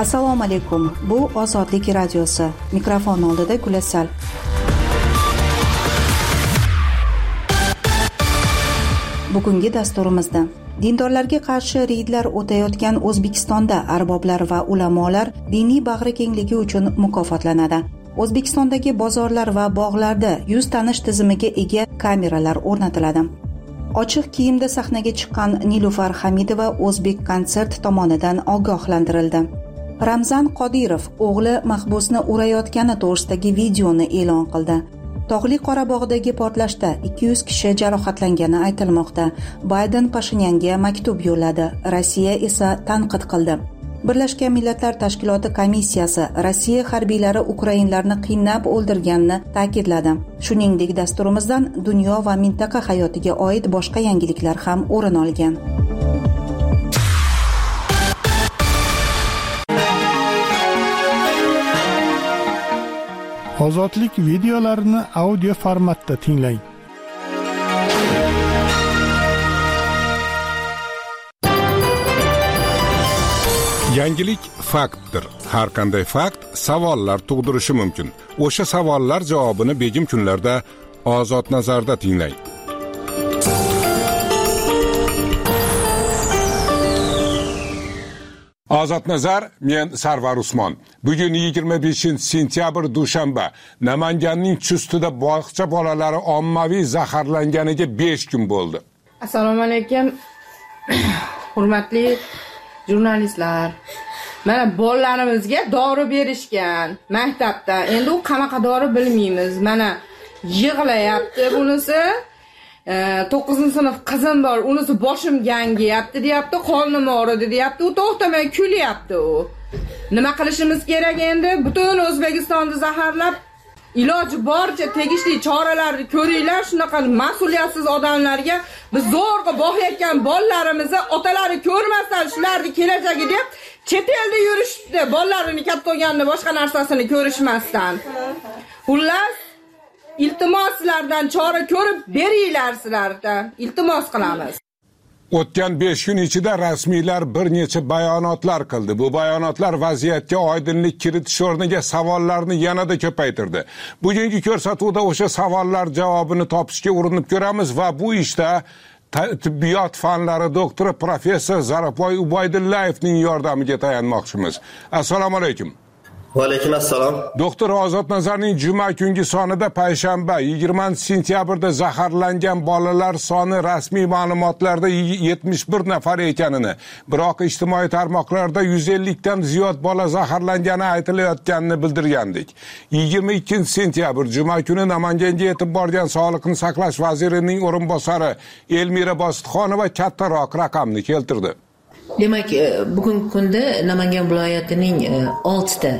Assalomu alaykum. Bu Ozodlik radiosi. Mikrofon oldida Gulasal. Bugungi dasturimizda dindorlarga qarshi reydlar o'tayotgan O'zbekistonda arboblar va ulamolar diniy bag'rikengligi uchun mukofotlanadi. O'zbekistondagi bozorlar va bog'larda yuz tanish tizimiga ega kameralar o'rnatiladi. Ochiq kiyimda sahnaga chiqqan Nilufar Hamidova O'zbek konsert tomonidan ogohlantirildi. Ramzan Qodirov o'g'li mahbusni urayotgani to'g'risidagi videoni e'lon qildi. Tog'li Qorabog'dagi portlashda 200 kishi jarohatlangani aytilmoqda. Bayden Pashinyanga maktub yo'lladi, Rossiya esa tanqid qildi. Birlashgan Millatlar Tashkiloti komissiyasi Rossiya harbiylari ukrainlarni qiynab o'ldirganini ta'kidladi. Shuningdek, dasturimizdan dunyo va mintaqa hayotiga oid boshqa yangiliklar ham o'rin olgan. Ozodlik videolarini audio formatda tinglang. Yangilik faktdir. Har qanday fakt savollar tug'dirishi mumkin. O'sha savollar javobini begim kunlarda Ozod nazarda tinglang. Ozod nazar, men Sarvar Usmon. Bugun 25-sentyabr dushanba. Namanganning Chustida bog'cha bolalari ommaviy zaharlanganiga 5 kun bo'ldi. Assalomu alaykum. Hurmatli jurnalistlar. Mana bolalarimizga dori berishgan maktabda. Endi u qanaqa dori bilmaymiz. Mana yig'layapti bunisi. 9-sinf qizim bor, unisi boshim gangiyapti deyapti, qornim og'ridi deyapti, u to'xtamay kulyapti u. Nima qilishimiz kerak endi? Butun O'zbekistonni zaharlab, iloji boricha tegishli choralarni ko'ringlar. Shunaqa mas'uliyatsiz odamlarga biz zo'rg'a boqayotgan bolalarimizni otalari ko'rmasdan shularni kelajagi deb chet elda yurishdi. Bolalarini katta bo'lganini boshqa narsasini ko'rishmasdan. Xullas, iltimos sizlardan chora ko'rib beringlar sizlarda. Iltimos qilamiz. O'tgan 5 kun ichida rasmiylar bir necha bayonotlar qildi. Bu bayonotlar vaziyatga oydinlik kiritish o'rniga savollarni yanada ko'paytirdi. Bugungi ko'rsatuvda o'sha savollar javobini topishga urinib ko'ramiz va bu ishda tibbiyot fanlari doktori professor Zarapoy Ubaydullayevning yordamiga tayanmoqchimiz. Assalomu alaykum. Va alaykum assalom. Doktor Ozod Nazarning juma kungi sonida payshanba 20-sentyabrda zaharlangan bolalar soni rasmiy ma'lumotlarda 71 nafar ekanini, biroq ijtimoiy tarmoqlarda 150 dan ziyod bola zaharlangani aytilayotganini bildirgandik. 22-sentyabr juma kuni Namanganga yetib borgan Sog'liqni saqlash vazirining o'rinbosari Elmira Bositxonova kattaroq raqamni keltirdi. Demak, bugungi kunda Namangan viloyatining 6 ta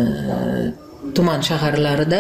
tuman shaharlarida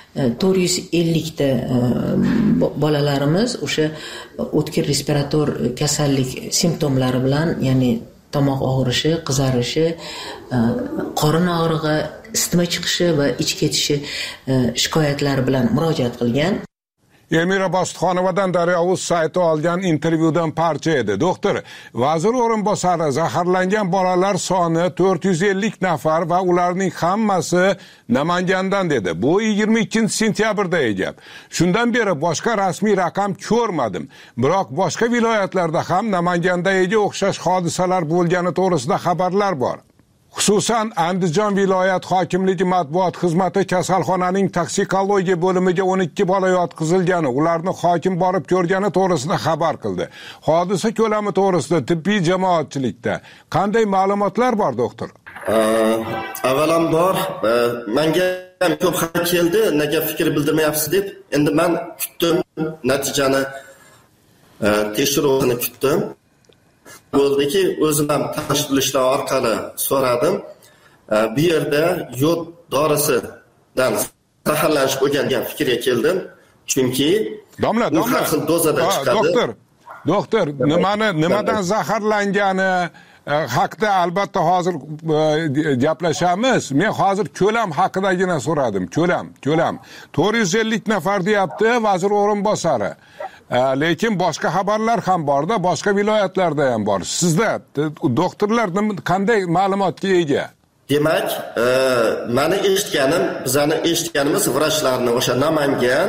450 ta bolalarimiz o'sha o'tkir respirator kasallik simptomlari bilan, ya'ni tomoq og'rishi, qizarishi, qorin og'rig'i, isitma chiqishi va ich ketishi shikoyatlari bilan murojaat qilgan. Elmira Bositxonovadan Daryo.uz sayti olgan intervyudan parcha edi. Doktor, vazir o'rinbosari zaharlangan bolalar soni 450 nafar va ularning hammasi Namangandan dedi. Bu 22-sentyabrda gap. Shundan beri boshqa rasmiy raqam ko'rmadim. Biroq boshqa viloyatlarda ham Namanganda o'xshash hodisalar bo'lgani to'g'risida xabarlar bor. Xususan, Andijon viloyat hokimligi matbuot xizmati kasalxonaning toksikologiya bo'limiga 12 bola yotqizilgani, ularni hokim borib ko'rgani to'g'risida xabar qildi. Hodisa ko'lami to'g'risida tibbiy jamoatchilikda qanday ma'lumotlar bor, doktor? Avvalambor, menga ko'p xat keldi, nega fikr bildirmayapsiz deb. Endi men kutdim, natijani tekshiruvini kutdim. Bo'ldiki, o'zim ham tanishtirishlar orqali so'radim. Bu yerda yod dorisidan zaharlanish bo'lgan degan fikrga keldim. Chunki domla dozada chiqadi. Doktor, nimadan zaharlangani haqida albatta hozir gaplashamiz. Men hozir ko'lam haqidagina so'radim. Ko'lam. 450 nafar deyapti vazir o'rinbosari. Lekin boshqa xabarlar ham borda, boshqa viloyatlarda ham bor. Sizda doktorlar qanday ma'lumotga ega? Demak, meni bizani eshitganimiz vrachlarni o'sha Namangan,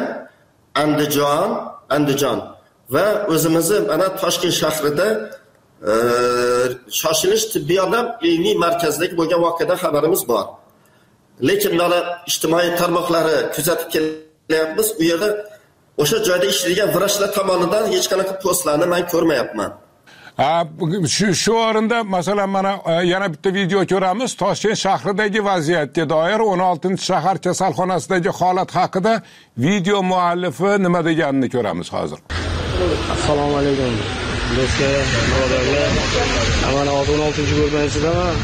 Andijon va o'zimizni mana Toshkent shahrida shoshilish tibbiy yordam ilmiy markazidagi bo'lgan voqeadan xabarimiz bor. Lekin mana ijtimoiy tarmoqlari kuzatib kelyapmiz. U yerda o'sha joyda ishlaydigan vrachlar tomonidan hech qanaqa postlarni men ko'rmayapman. Shu o'rinda masalan mana yana bitta video ko'ramiz. Toshkent shahridagi vaziyatga doir 16-shahar kasalxonasidagi holat haqida video muallifi nima deganini ko'ramiz hozir. Assalomu alaykum. Do'stlar, birodarlar. Mana 16-ko'rmaysiz-mi?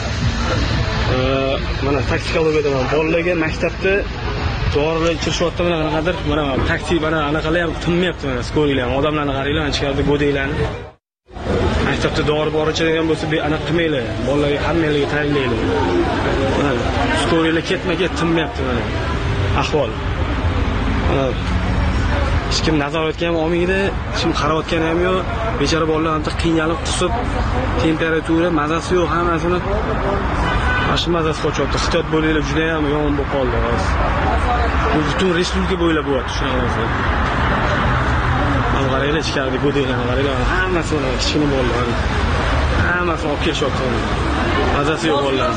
Mana taktikologiyadan bolalarga maktabda dorilar ichirishyapti, mana qanaqadir, mana taktik mana anaqalar ham tinmayapti, mana skorilar ham odamlarni qaranglar, ichkarida go'daylarni. Maktabda dori bor ichadigan bo'lsa, anaqa qilmaylar. Bolalarga hammalarga tayinlaylar. Mana skorilar ketma-ket tinmayapti mana. Ahvol. Hech kim nazoratga ham olmaydi, hech kim qarayotgani ham yo'q. Bechora bolalar ancha qiynalib, qusib, temperatura, mazasi yo'q, hammasini Aşı mazasi qochyapti. Ehtiyot bo'linglar, juda ham yomon bo'lib qoldi. Bu butun respublika bo'ylab bo'lyapti shunaqasi. Mana qaranglar, ichkarida go'daylarni qaranglar, hammasi mana kichkina bolalar. Hammasi olib kelishyapti. Mazasi yo'q bolalar.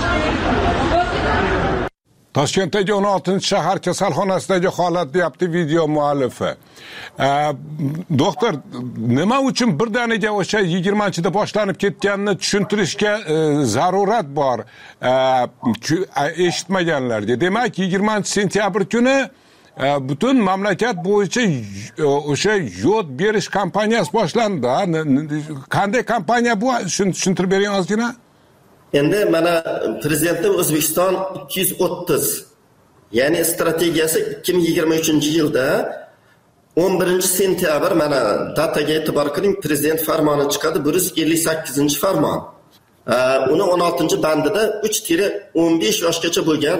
Toshkentdagi 16-shahar kasalxonasidagi holat deyapti video muallifi. Doktor, nima uchun birdaniga o'sha 20-da boshlanib ketganini tushuntirishga zarurat bor eshitmaganlarga. Demak, 20-sentyabr kuni butun mamlakat bo'yicha o'sha yod berish kampaniyasi boshlandi. Qanday kampaniya bu? Shuni tushuntirib bering ozgina. Endi mana prezidentning O'zbekiston 230, ya'ni strategiyasi 2023-yilda 11-sentyabr mana dataga e'tibor qiling, prezident farmoni chiqadi, 158-farmon. Uni 16-bandida 3-15 yoshgacha bo'lgan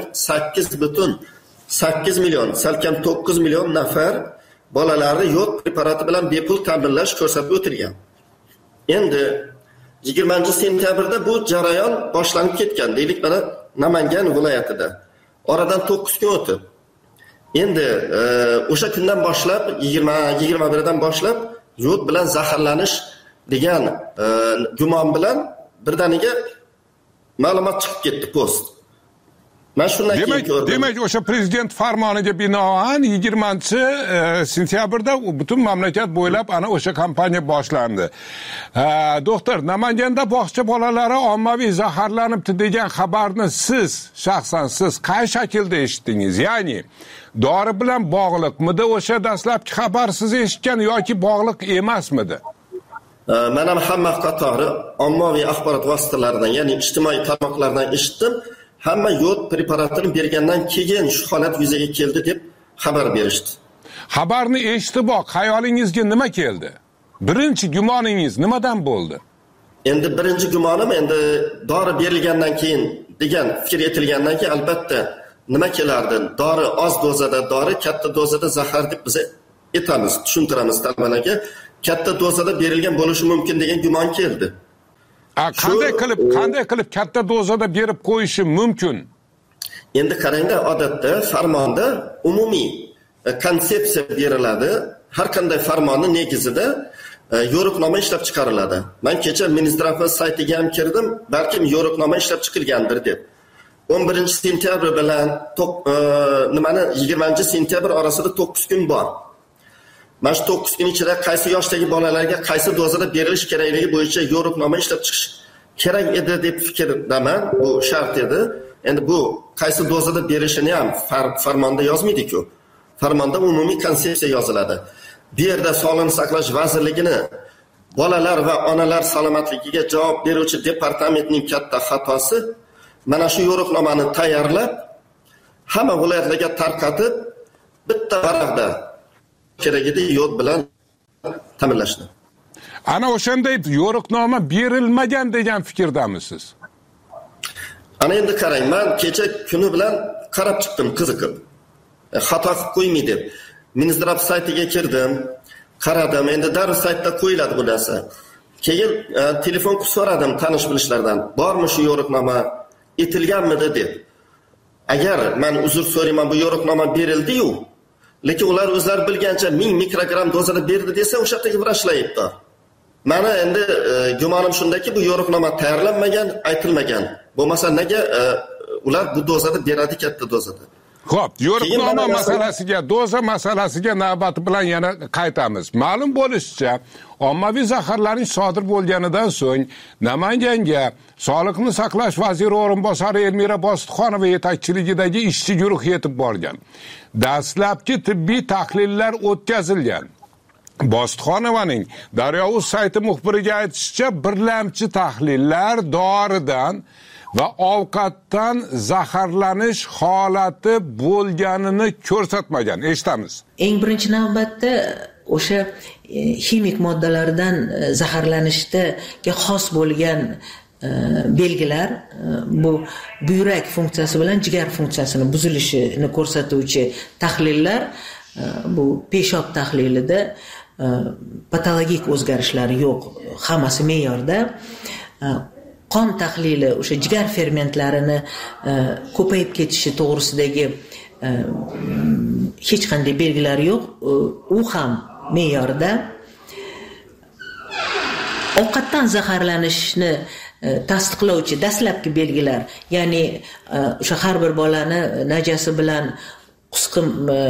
8,8 million, salkam 9 million nafar bolalarni yod preparati bilan bepul ta'minlash ko'rsatib o'tilgan. Endi 20-sentyabrda bu jarayon boshlanib ketgan, deylik mana Namangan viloyatida. Oradan 9 kun o'tib. Endi o'sha kundan boshlab 21dan boshlab yod bilan zaharlanish degan gumon bilan birdaniga ma'lumot chiqib ketdi post. Men shundan keyin ko'rdim. Demak, o'sha prezident farmoniga binoan 20-sentyabrda butun mamlakat bo'ylab ana o'sha kampaniya boshlandi. Doktor, Namanganda bog'cha bolalari ommaviy zaharlanibdi degan xabarni shaxsan siz qay shaklda eshitdingiz? Ya'ni dori bilan bog'liqmidi o'sha dastlabki xabar siz eshitgan yoki bog'liq emasmidi? Men ham hamma qatori ommaviy axborot vositalaridan, ya'ni ijtimoiy tarmoqlardan eshitdim. Hamma yod preparatini bergandan keyin shu holat yuzaga keldi deb xabar berishdi. Xabarni eshitiboq xayolingizga nima keldi? Birinchi gumoningiz nimadan bo'ldi? Endi birinchi gumonim endi dori berilgandan keyin degan fikr etilgandan keyin albatta nima kelardi? Dori oz dozada dori, katta dozada zahar deb biz aytamiz, tushuntiramiz talabalarga. Katta dozada berilgan bo'lishi mumkin degan gumon keldi. Qanday qilib katta dozada berib qo'yishi mumkin? Endi qaranglar, odatda farmonda umumiy konsepsiya beriladi. Har qanday farmonning negizida yo'riqnoma ishlab chiqariladi. Men kecha Minzdrafning saytiga ham kirdim, balkim yo'riqnoma ishlab chiqilgandir deb. 11-sentyabr bilan 20-sentyabr orasida 9 kun bor. Mana shu 9 kun ichida qaysi yoshdagi bolalarga qaysi dozada berilish kerakligi bo'yicha yo'riqnoma ishlab chiqish kerak edi deb fikrdaman. Bu shart edi. Endi bu qaysi dozada berishini ham farmonda yozmaydi-ku. Farmonda umumiy konsepsiya yoziladi. Bu yerda Sog'liqni saqlash vazirligini bolalar va onalar salomatligiga javob beruvchi departamentning katta xatosi mana shu yo'riqnomani tayyorlab hamma viloyatlarga tarqatib bitta varaqda keragida yod bilan ta'minlashdi. Ana o'shanday yo'riqnoma berilmagan degan fikrdamisiz? Ana endi qarang, men kecha kuni bilan qarab chiqdim qiziqib. Xato qilib qo'ymay deb. Minzdraf saytiga kirdim, qaradim. Endi darrov saytda qo'yiladi bu narsa. Keyin telefon qilib so'radim tanish bilishlardan. Bormi shu yo'riqnoma? etilganmidi deb. Agar men uzr so'rayman, bu yo'riqnoma berildi-yu, lekin ular o'zlari bilgancha 1000 mikrogramm dozada berdi desa, o'sha yerdagi vrachlar aybdor. Mana endi gumonim shundaki, bu yo'riqnoma tayyorlanmagan, aytilmagan. Bo'lmasa nega ular bu dozada beradi, katta dozada? Xo'p, yo'riqnoma masalasiga, doza masalasiga navbati bilan yana qaytamiz. Ma'lum bo'lishicha, ommaviy zaharlanish sodir bo'lganidan so'ng Namanganga Sog'liqni saqlash vaziri o'rinbosari Elmira Bositxonova yetakchiligidagi ishchi guruh yetib borgan. Dastlabki tibbiy tahlillar o'tkazilgan. Bositxonovaning Daryo.uz sayti muxbiriga aytishicha, birlamchi tahlillar doridan va ovqatdan zaharlanish holati bo'lganini ko'rsatmagan. Eshitamiz. Eng birinchi navbatda o'sha ximik moddalardan zaharlanishga xos bo'lgan belgilar, bu buyrak funksiyasi bilan jigar funksiyasini buzilishini ko'rsatuvchi tahlillar, bu peshob tahlilida patologik o'zgarishlar yo'q, hammasi me'yorda. Qon tahlili o'sha jigar fermentlarini ko'payib ketishi to'g'risidagi hech qanday belgilar yo'q, u ham me'yorda. Ovqatdan zaharlanishni tasdiqlovchi dastlabki belgilar, ya'ni o'sha har bir bolani najasi bilan qusqim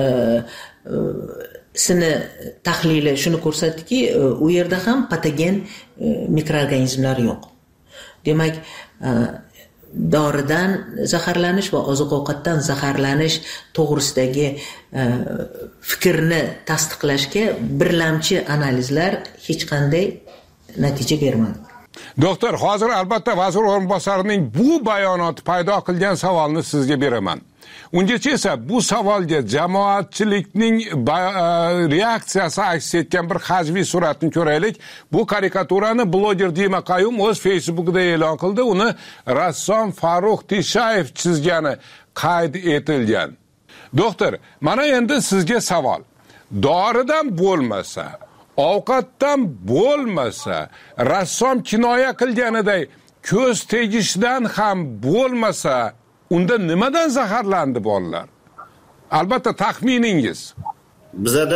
sini tahlili shuni ko'rsatdiki, u yerda ham patogen mikroorganizmlar yo'q. Demak, doridan zaharlanish va oziq-ovqatdan zaharlanish to'g'risidagi fikrni tasdiqlashga birlamchi analizlar hech qanday natija bermadi. Doktor, hozir albatta vazir o'rinbosarining bu bayonoti paydo qilgan savolni sizga beraman. Ungacha esa bu savolga jamoatchilikning reaksiyasi aks etgan bir hajviy suratni ko'raylik. Bu karikaturani bloger Dima Qayum o'z Facebook'ida e'lon qildi. Uni rassom Farruh Tishayev chizgani qayd etilgan. Doktor, mana endi sizga savol. Doridan bo'lmasa, ovqatdan bo'lmasa, rassom kinoya qilganiday ko'z tegishdan ham bo'lmasa, unda nimadan zaharlandi bolalar? Albatta taxminingiz. Bizada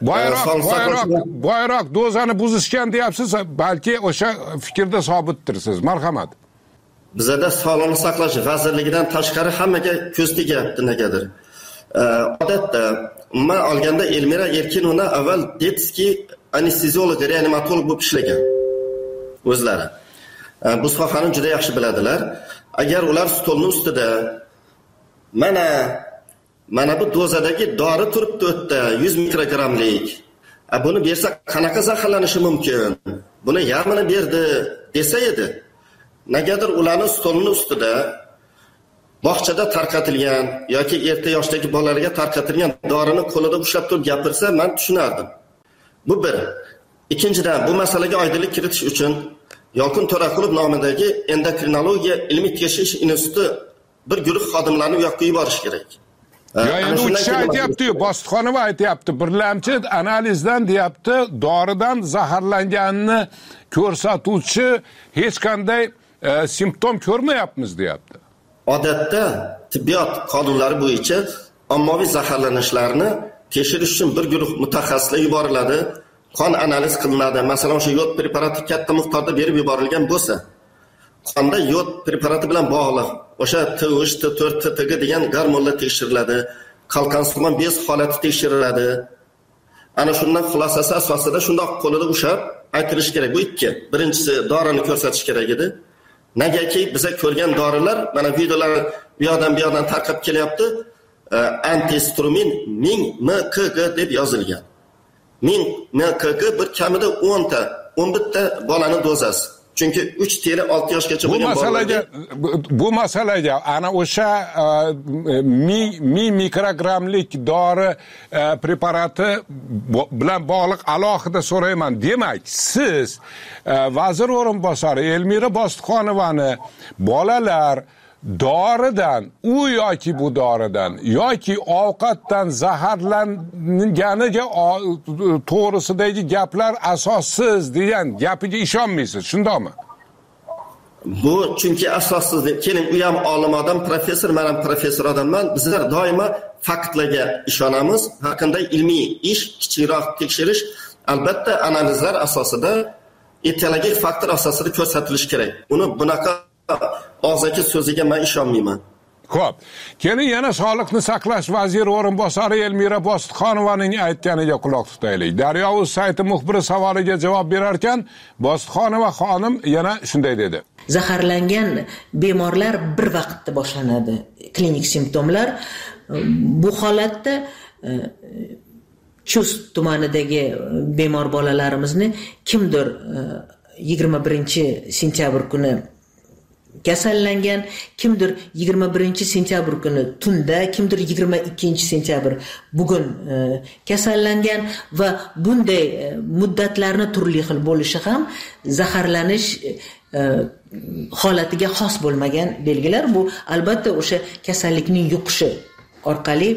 boyroq dozani buzishgan deyapsiz, balki o'sha fikrda sobitdirsiz. Marhamat. Bizada Sog'liqni saqlash vazirligidan tashqari hammaga ko'z tegyapti negadir. Odatda umuman olganda Elmira Erkinovna avval detskiy anesteziolog, reanimatolog bo'lib ishlagan o'zlari. Bu sohani juda yaxshi biladilar. Agar ular stolning ustida mana bu dozadagi dori turibdi o'tda 100 mikrogrammlik. Buni bersa qanaqa zaharlanishi mumkin? Buni yarmini berdi desa edi. Negadir ularning stolning ustida bog'chada tarqatilgan yoki erta yoshdagi bolalarga tarqatilgan dorini qo'lida ushlab turib gapirsa, men tushunardim. Bu bir. Ikkinchidan, bu masalaga oydinlik kiritish uchun Yolqin To'raqulov nomidagi endokrinologiya ilmiy tekshirish instituti bir guruh xodimlarni u yoqqa yuborish kerak. Endi u kishi aytyapti-yu, Bositxonova aytyapti, birlamchi analizdan deyapti, doridan zaharlanganini ko'rsatuvchi hech qanday simptom ko'rmayapmiz deyapti. Odatda tibbiyot qonunlari bo'yicha ommaviy zaharlanishlarni tekshirish uchun bir guruh mutaxassislar yuboriladi. Qon analiz qilinadi. Masalan, o'sha yod preparati katta miqdorda berib yuborilgan bo'lsa, qonda yod preparati bilan bog'liq o'sha T3, T4, T2 degan gormonlar tekshiriladi. Qalqonsimon bez holati tekshiriladi. Ana shundan xulosasi asosida shundoq qo'lida ushlab aytilish kerak. Bu ikki. Birinchisi dorini ko'rsatish kerak edi. Negaki biza ko'rgan dorilar, mana videolar bu yoqdan tarqab kelyapti. Antistrumin 1000 mkg deb yozilgan. 1000 mkg bir kamida 10 ta, 11 ta bolani dozasi. Chunki 3 TL 6 yoshgacha bo'lgan bolalarga bu masalaga ana o'sha 1000 mikrogrammlik dori preparati bilan bog'liq alohida so'rayman. Demak, siz vazir o'rinbosari Elmira Bositxonovani bolalar doridan, u yoki bu doridan yoki ovqatdan zaharlanganiga to'g'risidagi gaplar asossiz degan gapiga ishonmaysiz, shundaymi? Bu chunki asossiz. Keling, u ham olim odam, professor, men ham professor odamman. Bizlar doimo faktlarga ishonamiz. Har qanday ilmiy ish, kichikroq tekshirish albatta analizlar asosida, ekologik faktor asosida ko'rsatilishi kerak. Uni bunaqa og'zaki so'ziga men ishonmayman. Xo'p, keling yana Sog'liqni saqlash vaziri o'rinbosari Elmira Bositxonovaning aytganiga quloq tutaylik. Daryo.uz sayti muxbiri savoliga javob berar ekan, Bositxonova xonim yana shunday dedi. Zaharlangan bemorlar bir vaqtda boshlanadi. Klinik simptomlar. Bu holatda Chust tumanidagi bemor bolalarimizni kimdir 21-sentyabr kuni kasallangan, kimdir 21-sentyabr kuni tunda, kimdir 22-sentyabr bugun kasallangan va bunday muddatlarni turli xil bo'lishi ham zaharlanish holatiga xos bo'lmagan belgilar. Bu albatta o'sha kasallikning yuqishi orqali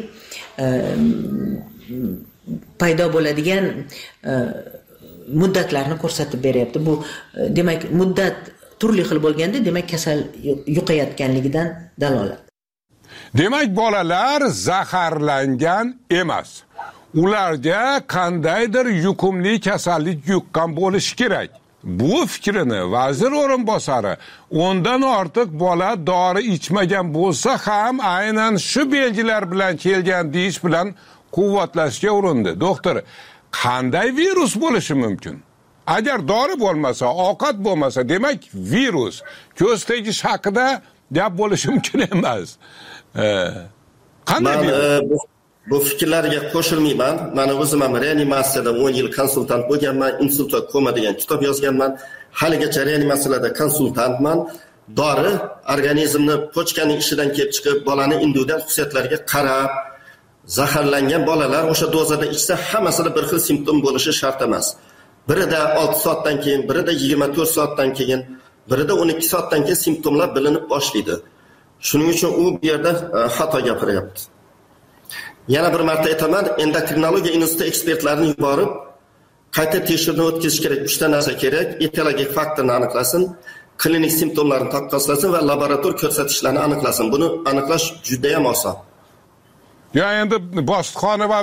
paydo bo'ladigan muddatlarni ko'rsatib beryapti. Bu demak muddat turli xil bo'lganda, demak kasal yuqayotganligidan dalolat. Demak, bolalar zaharlangan emas. Ularga qandaydir yuqumli kasallik yuqqan bo'lishi kerak. Bu fikrini vazir o'rinbosari ondan ortiq bola dori ichmagan bo'lsa ham aynan shu belgilar bilan kelgan deyish bilan quvvatlashga urindi. Doktor, qanday virus bo'lishi mumkin? Agar dori bo'lmasa, ovqat bo'lmasa, demak virus. Ko'z tegish haqida gap bo'lishi mumkin emas. Qanday virus? Bu fikrlarga qo'shilmayman. Men o'zim ham reanimatsiyada 10 yil konsultant bo'lganman, insult va koma degan kitob yozganman. Haligacha reanimatsiyalarda konsultantman. Dori organizmni pochkaning ishidan kelib chiqib, bolani individual xususiyatlariga qarab, zaharlangan bolalar o'sha dozada ichsa hammasida bir xil simptom bo'lishi shart emas. Birida 6 soatdan keyin, birida 24 soatdan keyin, birida 12 soatdan keyin simptomlar bilinib boshlaydi. Shuning uchun u bu yerda xato gapiryapti. Yana bir marta aytaman, endokrinologiya instituti ekspertlarini yuborib, qayta tekshiruvdan o'tkazish kerak. 3 ta narsa kerak: ekologik faktorni aniqlasin, klinik simptomlarni taqqoslasin va laborator ko'rsatkichlarni aniqlasin. Buni aniqlash juda ham oson. Ya endi Bositxonova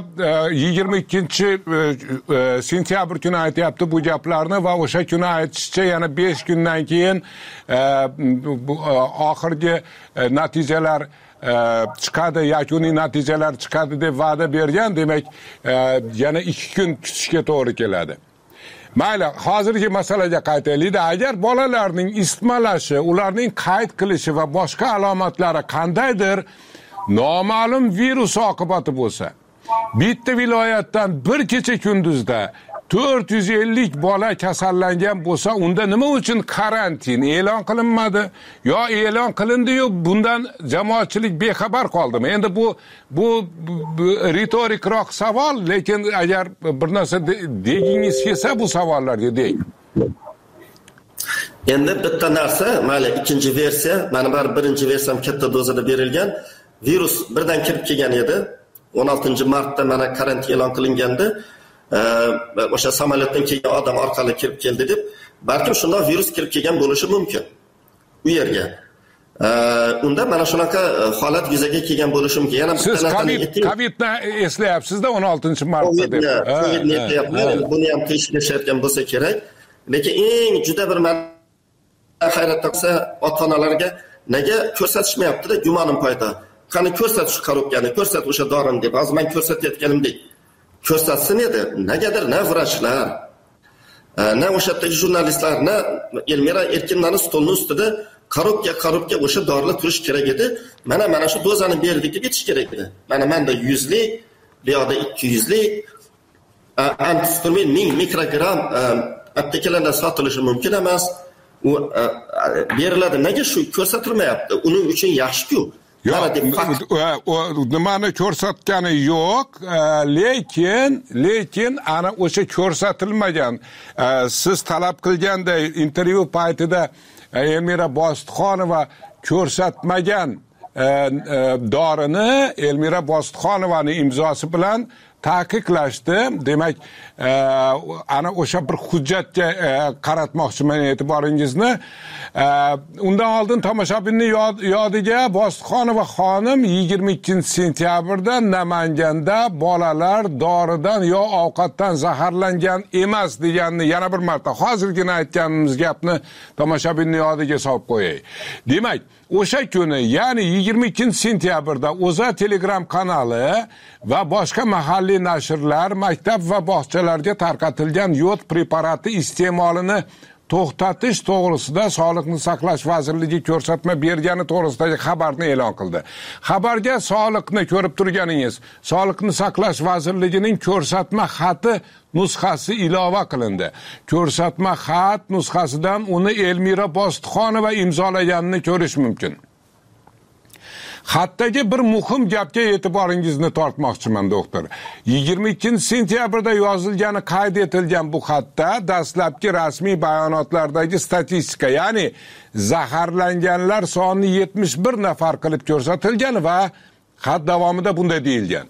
22-sentyabr kuni aytyapti bu gaplarni va o'sha kuni aytishicha yana 5 kundan keyin oxirgi natijalar chiqadi, yakuniy natijalar chiqadi deb va'da bergan. Demak, yana 2 kun kutishga to'g'ri keladi. Mayli, hozirgi masalaga qaytaylik. Agar bolalarning isitmalashi, ularning qayd qilishi va boshqa alomatlari qandaydir noma'lum virus oqibati bo'lsa, bitta viloyatdan bir kecha kunduzda 450 bola kasallangan bo'lsa, unda nima uchun karantin e'lon qilinmadi? Yo e'lon qilindi-yu, bundan jamoatchilik bexabar qoldimi? Endi bu ritorikroq savol, lekin agar bir narsa degingiz kelsa bu savollarga deng. Endi bitta narsa, mayli ikkinchi versiya, mana birinchi versiyam katta dozada berilgan. Virus birdan kirib kelgan edi. 16-martda mana karantin e'lon qilinganda, o'sha samolyotdan kelgan odam orqali kirib keldi deb, balkim shunday virus kirib kelgan bo'lishi mumkin u yerga. Unda mana shunaqa holat yuzaga kelgan bo'lishi mumkin. Yana siz Covidni eslayapsiz-da 16-martda deb. Covidni eslayapman. Buni ham tekshirishayotgan bo'lsa kerak. Lekin eng juda bir hayratda qolsa, ota-onalarga nega ko'rsatishmayapti-da, gumonim paydo. Qani ko'rsatish korobkani, ko'rsat o'sha dorini deb. Hozir men ko'rsatayotganimdek ko'rsatsin edi. Negadir na vrachlar, na o'sha yerdagi jurnalistlar, na Elmira Erkinlarning stolning ustida korobka o'sha dorilar turish kerak edi. Mana shu dozani berdik deb aytish kerak edi. Mana menda 100 lik, bu yoqda 200 lik antihistamин 1000 mikrogram aptekalarda sotilishi mumkin emas. U beriladi. Nega shu ko'rsatilmayapti? Uning uchun yaxshi-ku. Nimani ko'rsatgani yo'q, lekin ana o'sha ko'rsatilmagan, siz talab qilganday intervyu paytida Elmira Bositxonova ko'rsatmagan dorini Elmira Bositxonovaning imzosi bilan taqiqlashdi. Demak, ana o'sha bir hujjatga qaratmoqchiman e'tiboringizni. Undan oldin tomoshabinning yodiga Bositxonova xonim 22-sentyabrda Namanganda bolalar doridan yo ovqatdan zaharlangan emas deganini yana bir marta hozirgina aytganimiz gapni tomoshabinning yodiga solib qo'yay. Demak, o'sha kuni, ya'ni 22-sentyabrda O'zA Telegram kanali va boshqa mahalliy nashrlar maktab va bog'chalarga tarqatilgan yod preparati iste'molini to'xtatish to'g'risida Sog'liqni saqlash vazirligi ko'rsatma bergani to'g'risidagi xabarni e'lon qildi. Xabarga sog'liqni ko'rib turganingiz, Sog'liqni saqlash vazirligining ko'rsatma xati nusxasi ilova qilindi. Ko'rsatma xat nusxasidan uni Elmira Bositxonova imzolaganini ko'rish mumkin. Xatdagi bir muhim gapga e'tiboringizni tortmoqchiman, doktor. 22-sentyabrda yozilgani qayd etilgan bu xatda dastlabki rasmiy bayonotlardagi statistika, ya'ni zaharlanganlar soni 71 nafar qilib ko'rsatilgan va xat davomida bunday deyilgan.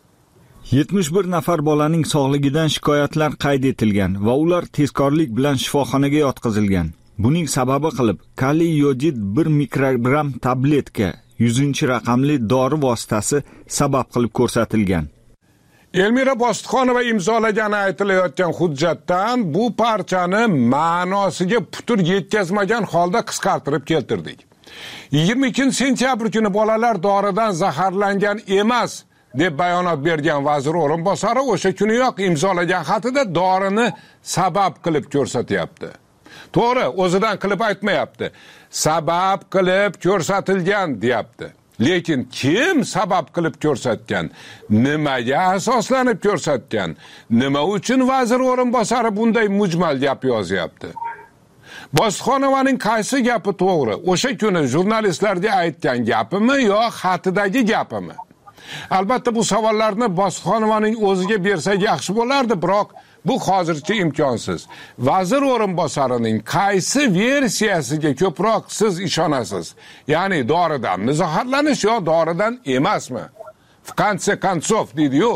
71 nafar bolaning sog'ligidan shikoyatlar qayd etilgan va ular tezkorlik bilan shifoxonaga yotqizilgan. Buning sababi qilib kaliy yodid 1 mikrogram tabletka 100-raqamli dori vositasi sabab qilib ko'rsatilgan. Elmira Bositxonova imzolagani aytilayotgan hujjatdan bu parchani ma'nosiga putur yetkazmagan holda qisqartirib keltirdik. 22-sentyabr kuni bolalar doridan zaharlangan emas deb bayonot bergan vazir o'rinbosari o'sha kuniyoq imzolagan xatida dorini sabab qilib ko'rsatyapti. To'g'ri, o'zidan qilib aytmayapti. Sabab qilib ko'rsatilgan deyapti. Lekin kim sabab qilib ko'rsatgan? Nimaga asoslanib ko'rsatgan? Nima uchun vazir o'rinbosari bunday mujmal gap yozyapti? Bositxonovaning qaysi gapi to'g'ri? O'sha kuni jurnalistlarga aytgan gapimi yo xatidagi gapimi? Albatta bu savollarni Bositxonovaning o'ziga bersak yaxshi bo'lardi, biroq bu hozircha imkonsiz. Vazir o'rinbosarining qaysi versiyasiga ko'proq siz ishonasiz? Ya'ni doridanmi zaharlanish yo doridan emasmi? В конце концов deydi-yu.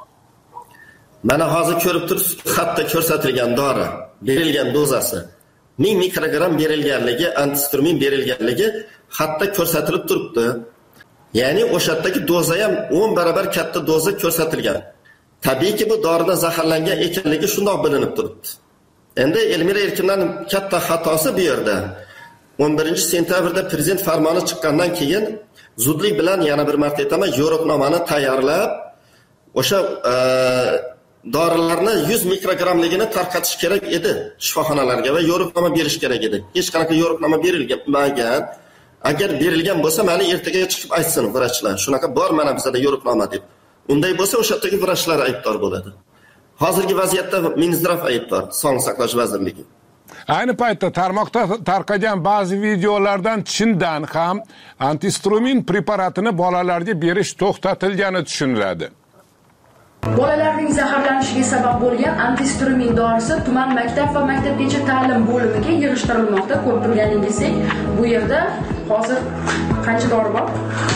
Mana hozir ko'rib turibsiz, xatda ko'rsatilgan dori, berilgan dozasi 1000 mikrogram berilganligi, antistrumin berilganligi xatda ko'rsatilib turibdi. Ya'ni o'shatdagi doza ham 10 barobar katta doza ko'rsatilgan. Tabiiyki bu doridan zaharlangan ekanligi shundoq bilinib turibdi. Endi Elmira Erkinlarning katta xatosi bu yerda. 11-sentyabrda prezident farmoni chiqqandan keyin zudlik bilan yana bir marta aytaman, yo'riqnomani tayyorlab, o'sha dorilarni 100 mikrogramligini tarqatish kerak edi shifoxonalarga va yo'riqnoma berish kerak edi. Hech qanaqa yo'riqnoma berilmagan. Agar berilgan bo'lsa, mana ertaga chiqib aytsin vrachlar. Shunaqa bor mana bizda yo'riqnoma deb. Unday bo'lsa, o'sha yerdagi vrachlar aybdor bo'ladi. Hozirgi vaziyatda Minzdrav aybdor, Sog'liqni saqlash vazirligi. Ayni paytda tarmoqda tarqagan ba'zi videolardan chindan ham antistrumin preparatini bolalarga berish to'xtatilgani tushuniladi. Bolalarning zaharlanishiga sabab bo'lgan antistrumin dorisi tuman maktab va maktabgacha ta'lim bo'limiga yig'ishtirilmoqda. Ko'rib turganingizdek, bu yerda hozir qancha dori bor?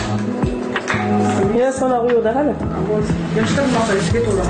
Ya sanaq u yo'qda hali. Yig'ishtirilmoqda, ichiga to'la.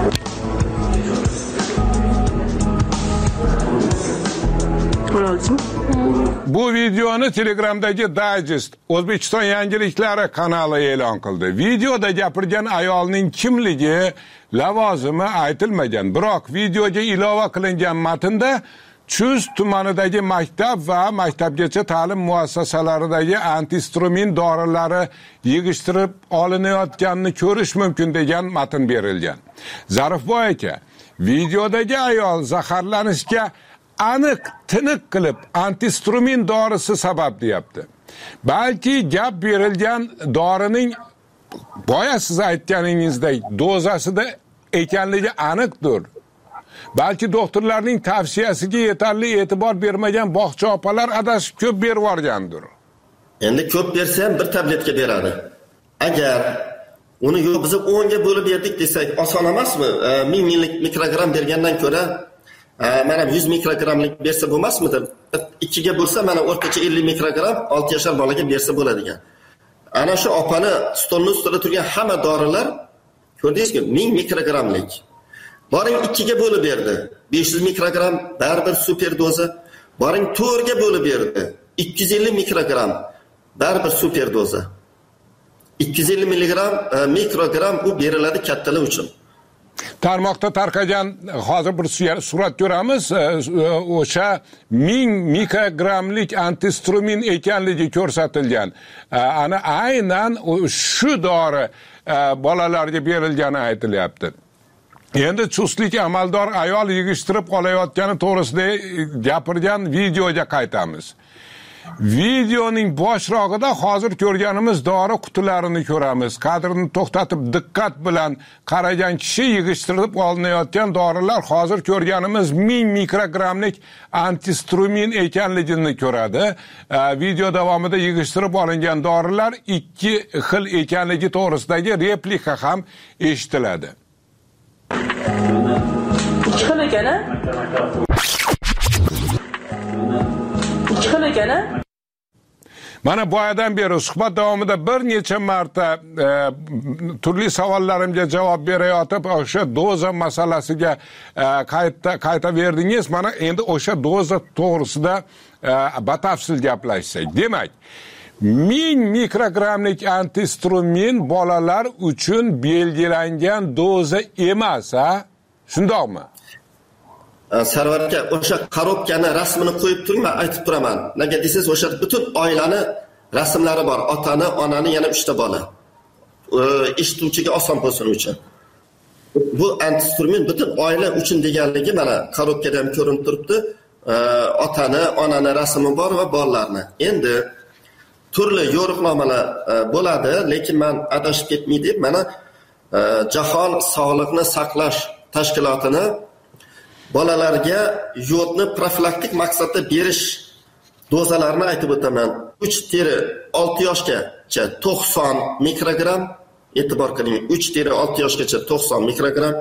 Bu videoni Telegramdagi Digest O'zbekiston yangiliklari kanali e'lon qildi. Videoda gapirgan ayolning kimligi, lavozimi aytilmagan, biroq videoga ilova qilingan matnda Chust tumanidagi maktab va maktabgacha ta'lim muassasalaridagi antistrumin dorilari yig'ishtirib olinayotganini ko'rish mumkin degan matn berilgan. Zarifboy aka, videodagi ayol zaharlanishga aniq tiniq qilib antistrumin dorisi sabab deyapti. Balki gap berilgan dorining boya siz aytganingizdek dozasida ekanligi aniqdir. Balki doktorlarning tavsiyasiga yetarli e'tibor bermagan bog'cha opalar adashib ko'p berib yuborgandir. Endi ko'p bersa ham bir tabletka beradi. Agar uni yo'q biz 10 ga bo'lib berdik desak, oson emasmi? 1000 mikrogram bergandan ko'ra mana 100 mikrogramlik bersa bo'lmasmidi? 2 ga bo'lsa mana o'rtacha 50 mikrogram 6 yoshar bolaga bersa bo'ladigan. Ana shu opani stolning ustida turgan hamma dorilar Ko'rdingizmi? 1000 mikrogrammlik. Boring 2 ga bo'lib berdi. 500 mikrogram baribir super doza. Boring 4 ga bo'lib berdi. 250 mikrogram baribir super doza. 250 mikrogram bu beriladi kattalar uchun. Tarmoqda tarqagan hozir bir surat ko'ramiz. O'sha 1000 mikrogrammlik antistrumin ekanligi ko'rsatilgan. Ana aynan shu dori bolalarga berilgani aytilyapti. Endi chustlik amaldor ayol yig'ishtirib olayotgani to'g'risida gapirgan videoga qaytamiz. Videoning boshrog'ida hozir ko'rganimiz dori qutilarini ko'ramiz. Kadrni to'xtatib diqqat bilan qaragan kishi yig'ishtirib olinayotgan dorilar hozir ko'rganimiz 1000 mikrogrammlik antistrumin ekanligini ko'radi. Video davomida yig'ishtirib olingan dorilar 2 xil ekanligi to'g'risidagi replika ham eshitiladi. 2 xil ekana? 2 xil ekana? Mana boyadan beri suhbat davomida bir necha marta turli savollarimga javob berayotib, o'sha doza masalasiga qayta verdingiz. Mana endi o'sha doza to'g'risida batafsil gaplashsak. Demak, 1000 mikrogrammlik antistrumin bolalar uchun belgilangan doza emas, ha? Shundoqmi? Sarvar aka, o'sha korobkani rasmini qo'yib turing, men aytib turaman. Nega desangiz, o'sha butun oilani rasmlari bor. Otani, onani, yana 3 ta bola. Eshituvchiga oson bo'lsin uchun. Bu antistrumin butun oila uchun deganligi mana korobkada ham ko'rinib turibdi. Otani, onani rasmi bor va bolalarni. Endi turli yo'riqnomalar bo'ladi, lekin men adashib ketmay deb mana Jahon sog'liqni saqlash tashkilotini bolalarga yodni profilaktik maqsadda berish dozalarini aytib o'taman. 3-6 yoshgacha 90 mikrogram, e'tibor qiling. 3-6 yoshgacha 90 mikrogram,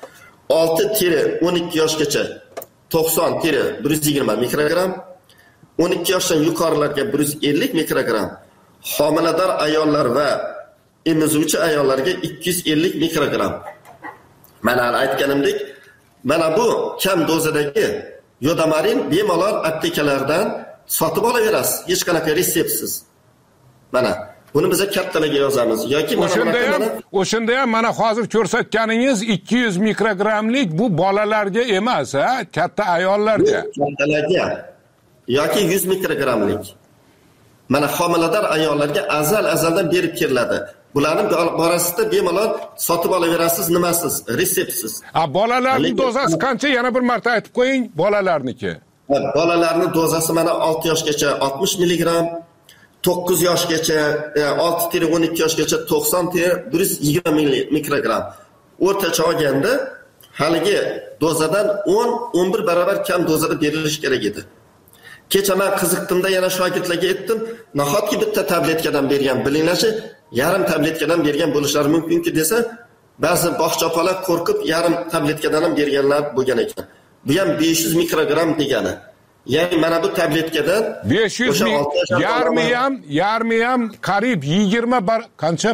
6-12 yoshgacha 90-120 mikrogram, 12 yoshdan yuqorilarga 150 mikrogram, homilador ayollar va emizuvchi ayollarga 250 mikrogram. Mana aytganimdek, mana bu kam dozadagi yodamarin bemalol aptekalardan sotib olaverasiz, hech qanaqa retseptsiz. Mana buni biz kattalarga yozamiz yoki o'shanda ham mana hozir ko'rsatganingiz 200 mikrogrammlik bu bolalarga emas, ha, katta ayollarga. Kattalarga yoki 100 mikrogrammlik. Mana homilador ayollarga azaldan berib keriladi. Bularning borasida bemalol sotib olaverasiz, nimasiz, retseptsiz. Bolalarning dozasi qancha? Yana bir marta aytib qo'ying, bolalarniki. Bolalarning dozasi mana 6 yoshgacha 60 milligram, 9 yoshgacha 6-12 yoshgacha 90-120 mikrogram. O'rtacha olganda haligi dozadan 10-11 barobar kam dozada berilishi kerak edi. Kecha men qiziqdimda yana shogirdlarga aytdim, nahotki bitta tabletkadan bergan bilinglarchi, yarim tabletkadan bergan bo'lishlari mumkin-ku desa, ba'zi bog'chapalar qo'rqib yarim tabletkadan ham berganlar bo'lgan ekan. Bu ham 500 mikrogram degani. Ya'ni mana bu tabletkadan 500 yarmi ham qarib 20 qancha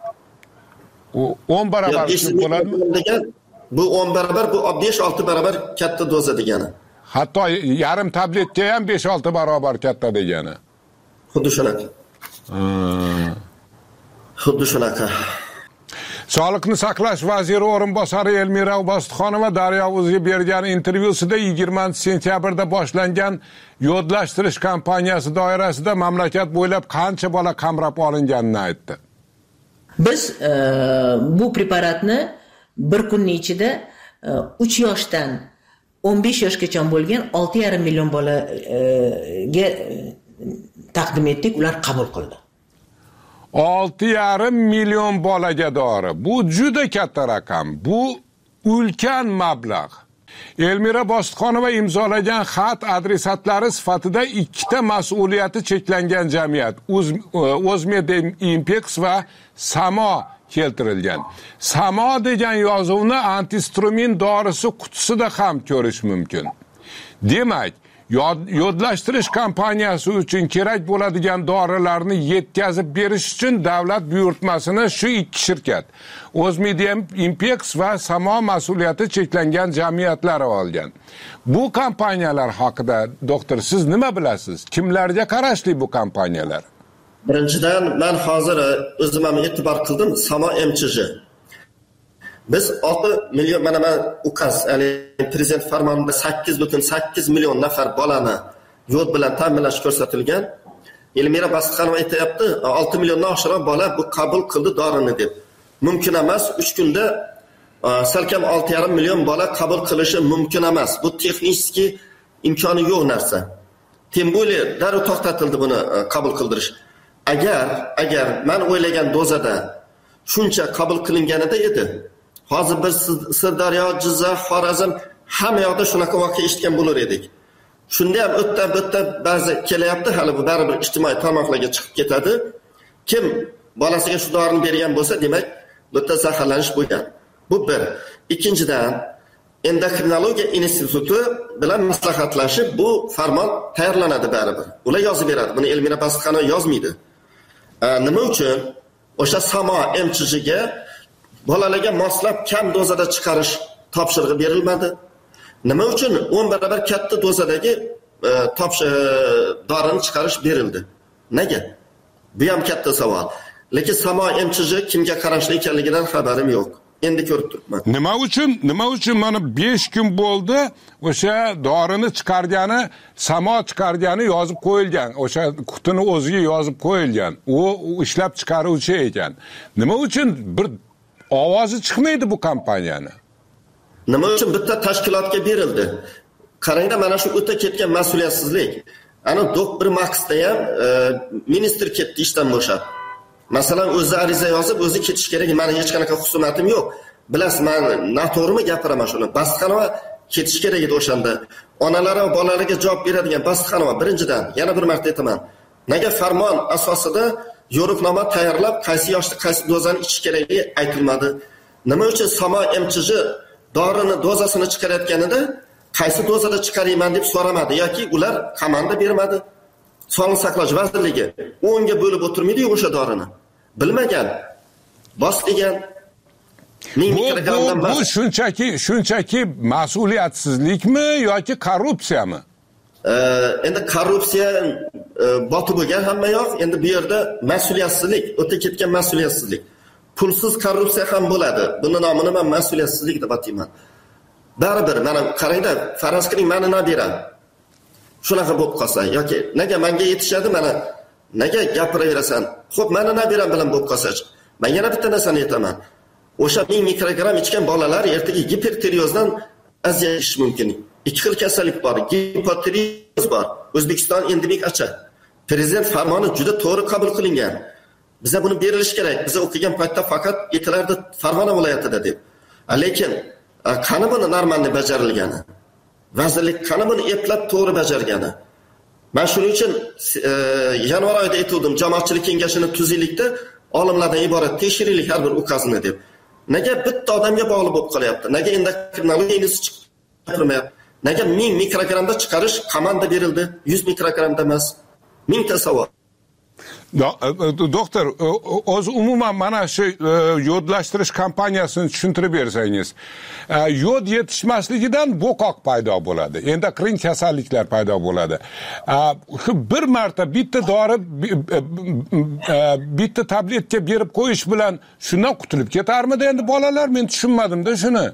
10 barobar bo'ladi. Bu 10 barobar, bu 5-6 barobar katta doza degani. Hatto yarim tabletga ham 5-6 barobar katta degani. Xuddi shunaqa. Xuddi shunaqa. Sog'liqni saqlash vaziri o'rinbosari Elmira Bositxonova Daryo o'ziga bergan intervyusida 20-sentyabrda boshlangan yodlashtirish kampaniyasi doirasida mamlakat bo'ylab qancha bola qamrab olinganini aytdi. Biz bu preparatni bir kunning ichida 3 yoshdan 15 yoshgacha bo'lgan 6,5 million bolaga taqdim etdik, ular qabul qildi. 6,5 million bolaga dori. Bu juda katta raqam. Bu ulkan mablag'. Elmira Bositxonova imzolagan xat adresatlari sifatida ikkita mas'uliyati cheklangan jamiyat, O'zmedimpex va Samo keltirilgan. Samo degan yozuvni antistrumin dorisi qutisida ham ko'rish mumkin. Demak, yodlashtirish kompaniyasi uchun kerak bo'ladigan dorilarni yetkazib berish uchun davlat buyurtmasini shu ikki shirkat O'zmedia Impex va Samo mas'uliyati cheklangan jamiyatlari olgan. Bu kompaniyalar haqida doktor siz nima bilasiz? Kimlarga qarashli bu kompaniyalar? Birinchidan men hozir o'zim ham e'tibor qildim Samo MCJ. Biz 6 milyon mana ukaz, ya'ni prezident farmonida 8,8 million nafar bolani yo'l bilan ta'minlash ko'rsatilgan. Elmira Bastixonova aytayapti, 6 milliondan oshiq bola bu qabul qildi dorini deb. Mumkin emas, 3 kunda salkam 6,5 million bola qabul qilishi mumkin emas. Bu texnik imkoni yo'q narsa. Tem bo'li darrov to'xtatildi buni qabul qildirish. Agar men o'ylagan dozada shuncha qabul qilinganida edi, hozir biz Sirdaryo, Jizzax, Xorazm hamma yoqda shunaqa voqea eshitgan bo'lar edik. Shunda ham o'tda ba'zi kelyapti, hali bu baribir ijtimoiy tarmoqlarga chiqib ketadi. Kim bolasiga shu dorini bergan bo'lsa, demak, bu yerda zaharlanish bo'lgan. Bu bir. Ikkinchidan, endokrinologiya instituti bilan maslahatlashib bu farmon tayyorlanadi baribir. Ular yozib beradi. Buni Elmira Bastixonova yozmaydi. Nima uchun o'sha Samo MCJga bolalarga moslab kam dozada chiqarish topshirig'i berilmadi? Nima uchun 10 barobar katta dozadagi dorini chiqarish berildi? Nega? Bu ham katta savol. Lekin Samo MCJ kimga qarashli ekanligidan xabarim yo'q. Endi ko'rib turibman. Nima uchun mana 5 kun bo'ldi o'sha dorini chiqargani, Samo chiqargani yozib qo'yilgan. O'sha qutini o'ziga yozib qo'yilgan. U ishlab chiqaruvchi ekan. Nima uchun bir ovozi chiqmaydi bu kompaniyani? Nima uchun bitta tashkilotga berildi? Qarangda, mana shu o'ta ketgan mas'uliyatsizlik. Ana Doktor Maxda ham ministr ketdi ishdan bo'shab. Masalan, o'zi ariza yozib, o'zi ketish kerak. Meni hech qanaqa husumatim yo'q. Bilasiz, men noto'g'rimi gapiraman shuni. Bastixonova ketish kerak edi o'shanda. Onalar va bolalarga javob beradigan Bastixonova birinchidan, yana bir marta aytaman. Nega farmon asosida yo'riqnoma tayyorlab, qaysi yoshda qaysi dozani ichish kerakligi aytilmadi? Nima uchun Samo MCJ dorini dozasini chiqarayotganida qaysi dozada chiqarayman deb so'ramadi yoki ular komanda bermadi? Sog'liqni saqlash vazirligi 10 ga bo'lib o'tirmaydi o'sha dorini. Bilmagan, bos degan. Bu shunchaki mas'uliyatsizlikmi yoki korrupsiyami? Endi korrupsiya botib bo'lgan hamma yoq. Endi bu yerda mas'uliyatsizlik, o'ta ketgan mas'uliyatsizlik. Pulsiz korrupsiya ham bo'ladi. Buni nomini men mas'uliyatsizlik deb atayman. Baribir, mana qarangda, faraz qiling, meni nabiram shunaqa bo'lib qolsa yoki nega menga yetishadi, mana nega gapiraverasan? Xo'p, meni nabiram bilan bo'lib qolsa-chi. Men yana bitta narsani aytaman. O'sha 1000 mikrogramm ichgan bolalar ertaga gipertireozdan aziyat mumkin. Ikki xil kasallik bor. Gipotireoz bor. O'zbekiston endemik acha. Prezident farmoni juda to'g'ri qabul qilingan. Biza buni berilish kerak. Biz o'qigan paytda faqat aytilardi Farg'ona viloyatida deb. Lekin qani buni normalni bajarilgani? Vazirlik qani buni eplab to'g'ri bajargani? Men shuning uchun yanvar oyida aytdim, jamoatchilik kengashini tuzaylikda olimlardan iborat tekshiraylik har bir ukazni deb. Nega bitta odamga bog'liq bo'lib qolyapti? Nega endokrinologiya instituti chiqarmayapti? Nega 1000 mikrogrammda chiqarish komanda berildi, 100 mikrogrammda emas? 1000 ta savol. Doktor, o'zi umuman mana shu yodlashtirish kompaniyasini tushuntirib bersangiz. Yod yetishmasligidan bo'qoq paydo bo'ladi. Endokrin kasalliklar paydo bo'ladi. Bir marta bitta dori, bitta tabletka berib qo'yish bilan shundan qutulib ketarmidi endi bolalar? Men tushunmadim-da shuni.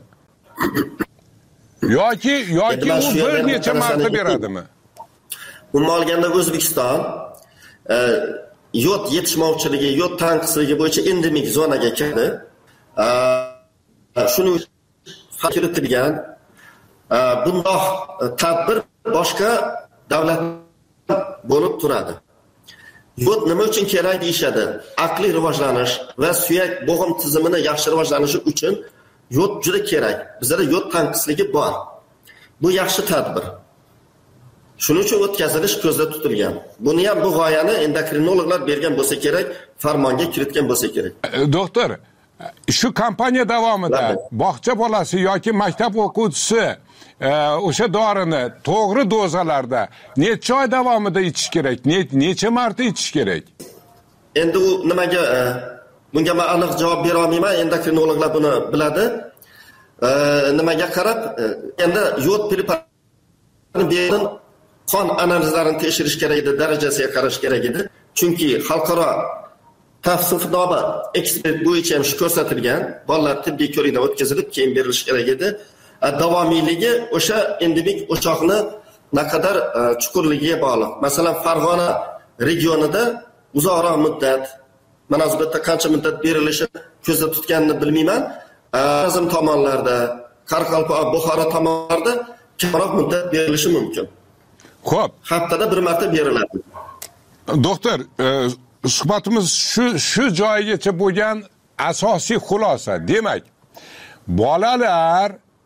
Yoki u bir necha marta beradimi? Umuman olganda O'zbekiston yod yetishmovchiligi, yod tanqisligi bo'yicha endemik zonaga kirdi. Shuning kiritilgan bundoq tadbir boshqa davlat bo'lib turadi. Yod nima uchun kerak deyishadi? Aqliy rivojlanish va suyak bo'g'im tizimini yaxshi rivojlanishi uchun yod juda kerak. Bizda yod tanqisligi bor. Bu yaxshi tadbir. Shuning uchun o'tkazilish ko'zda tutilgan. Buni ham bu g'oyani endokrinologlar bergan bo'lsa kerak, farmonga kiritgan bo'lsa kerak. Doktor, shu kampaniya davomida bog'cha bolasi yoki maktab o'quvchisi o'sha dorini to'g'ri dozalarda necha oy davomida ichish kerak, necha marta ichish kerak? Endi u nimaga bunga men aniq javob bera olmayman, endokrinologlar buni biladi. Nimaga qarab, endi yod preparatini bergan qon analizlarini tekshirish kerak edi, darajasiga qarash kerak edi. Chunki xalqaro tavsifnoma ekspert bo'yicha ham ko'rsatilgan, bolalar tibbiy ko'rikdan o'tkazilib, keyin berilishi kerak edi. Davomiyligi o'sha endemik o'choqni naqadar chuqurligiga bog'liq. Masalan, Farg'ona regionida uzoqroq muddat, mana bu yerda qancha muddat berilishi ko'zda tutganini bilmayman. Azim tomonlarda, Qoraqalpoq, Buxoro tomonlarda kamroq muddat berilishi mumkin. Xo'p, haftada bir marta beriladi. Doktor, suhbatimiz shu joyigacha bo'lgan asosiy xulosa. Demak, bolalar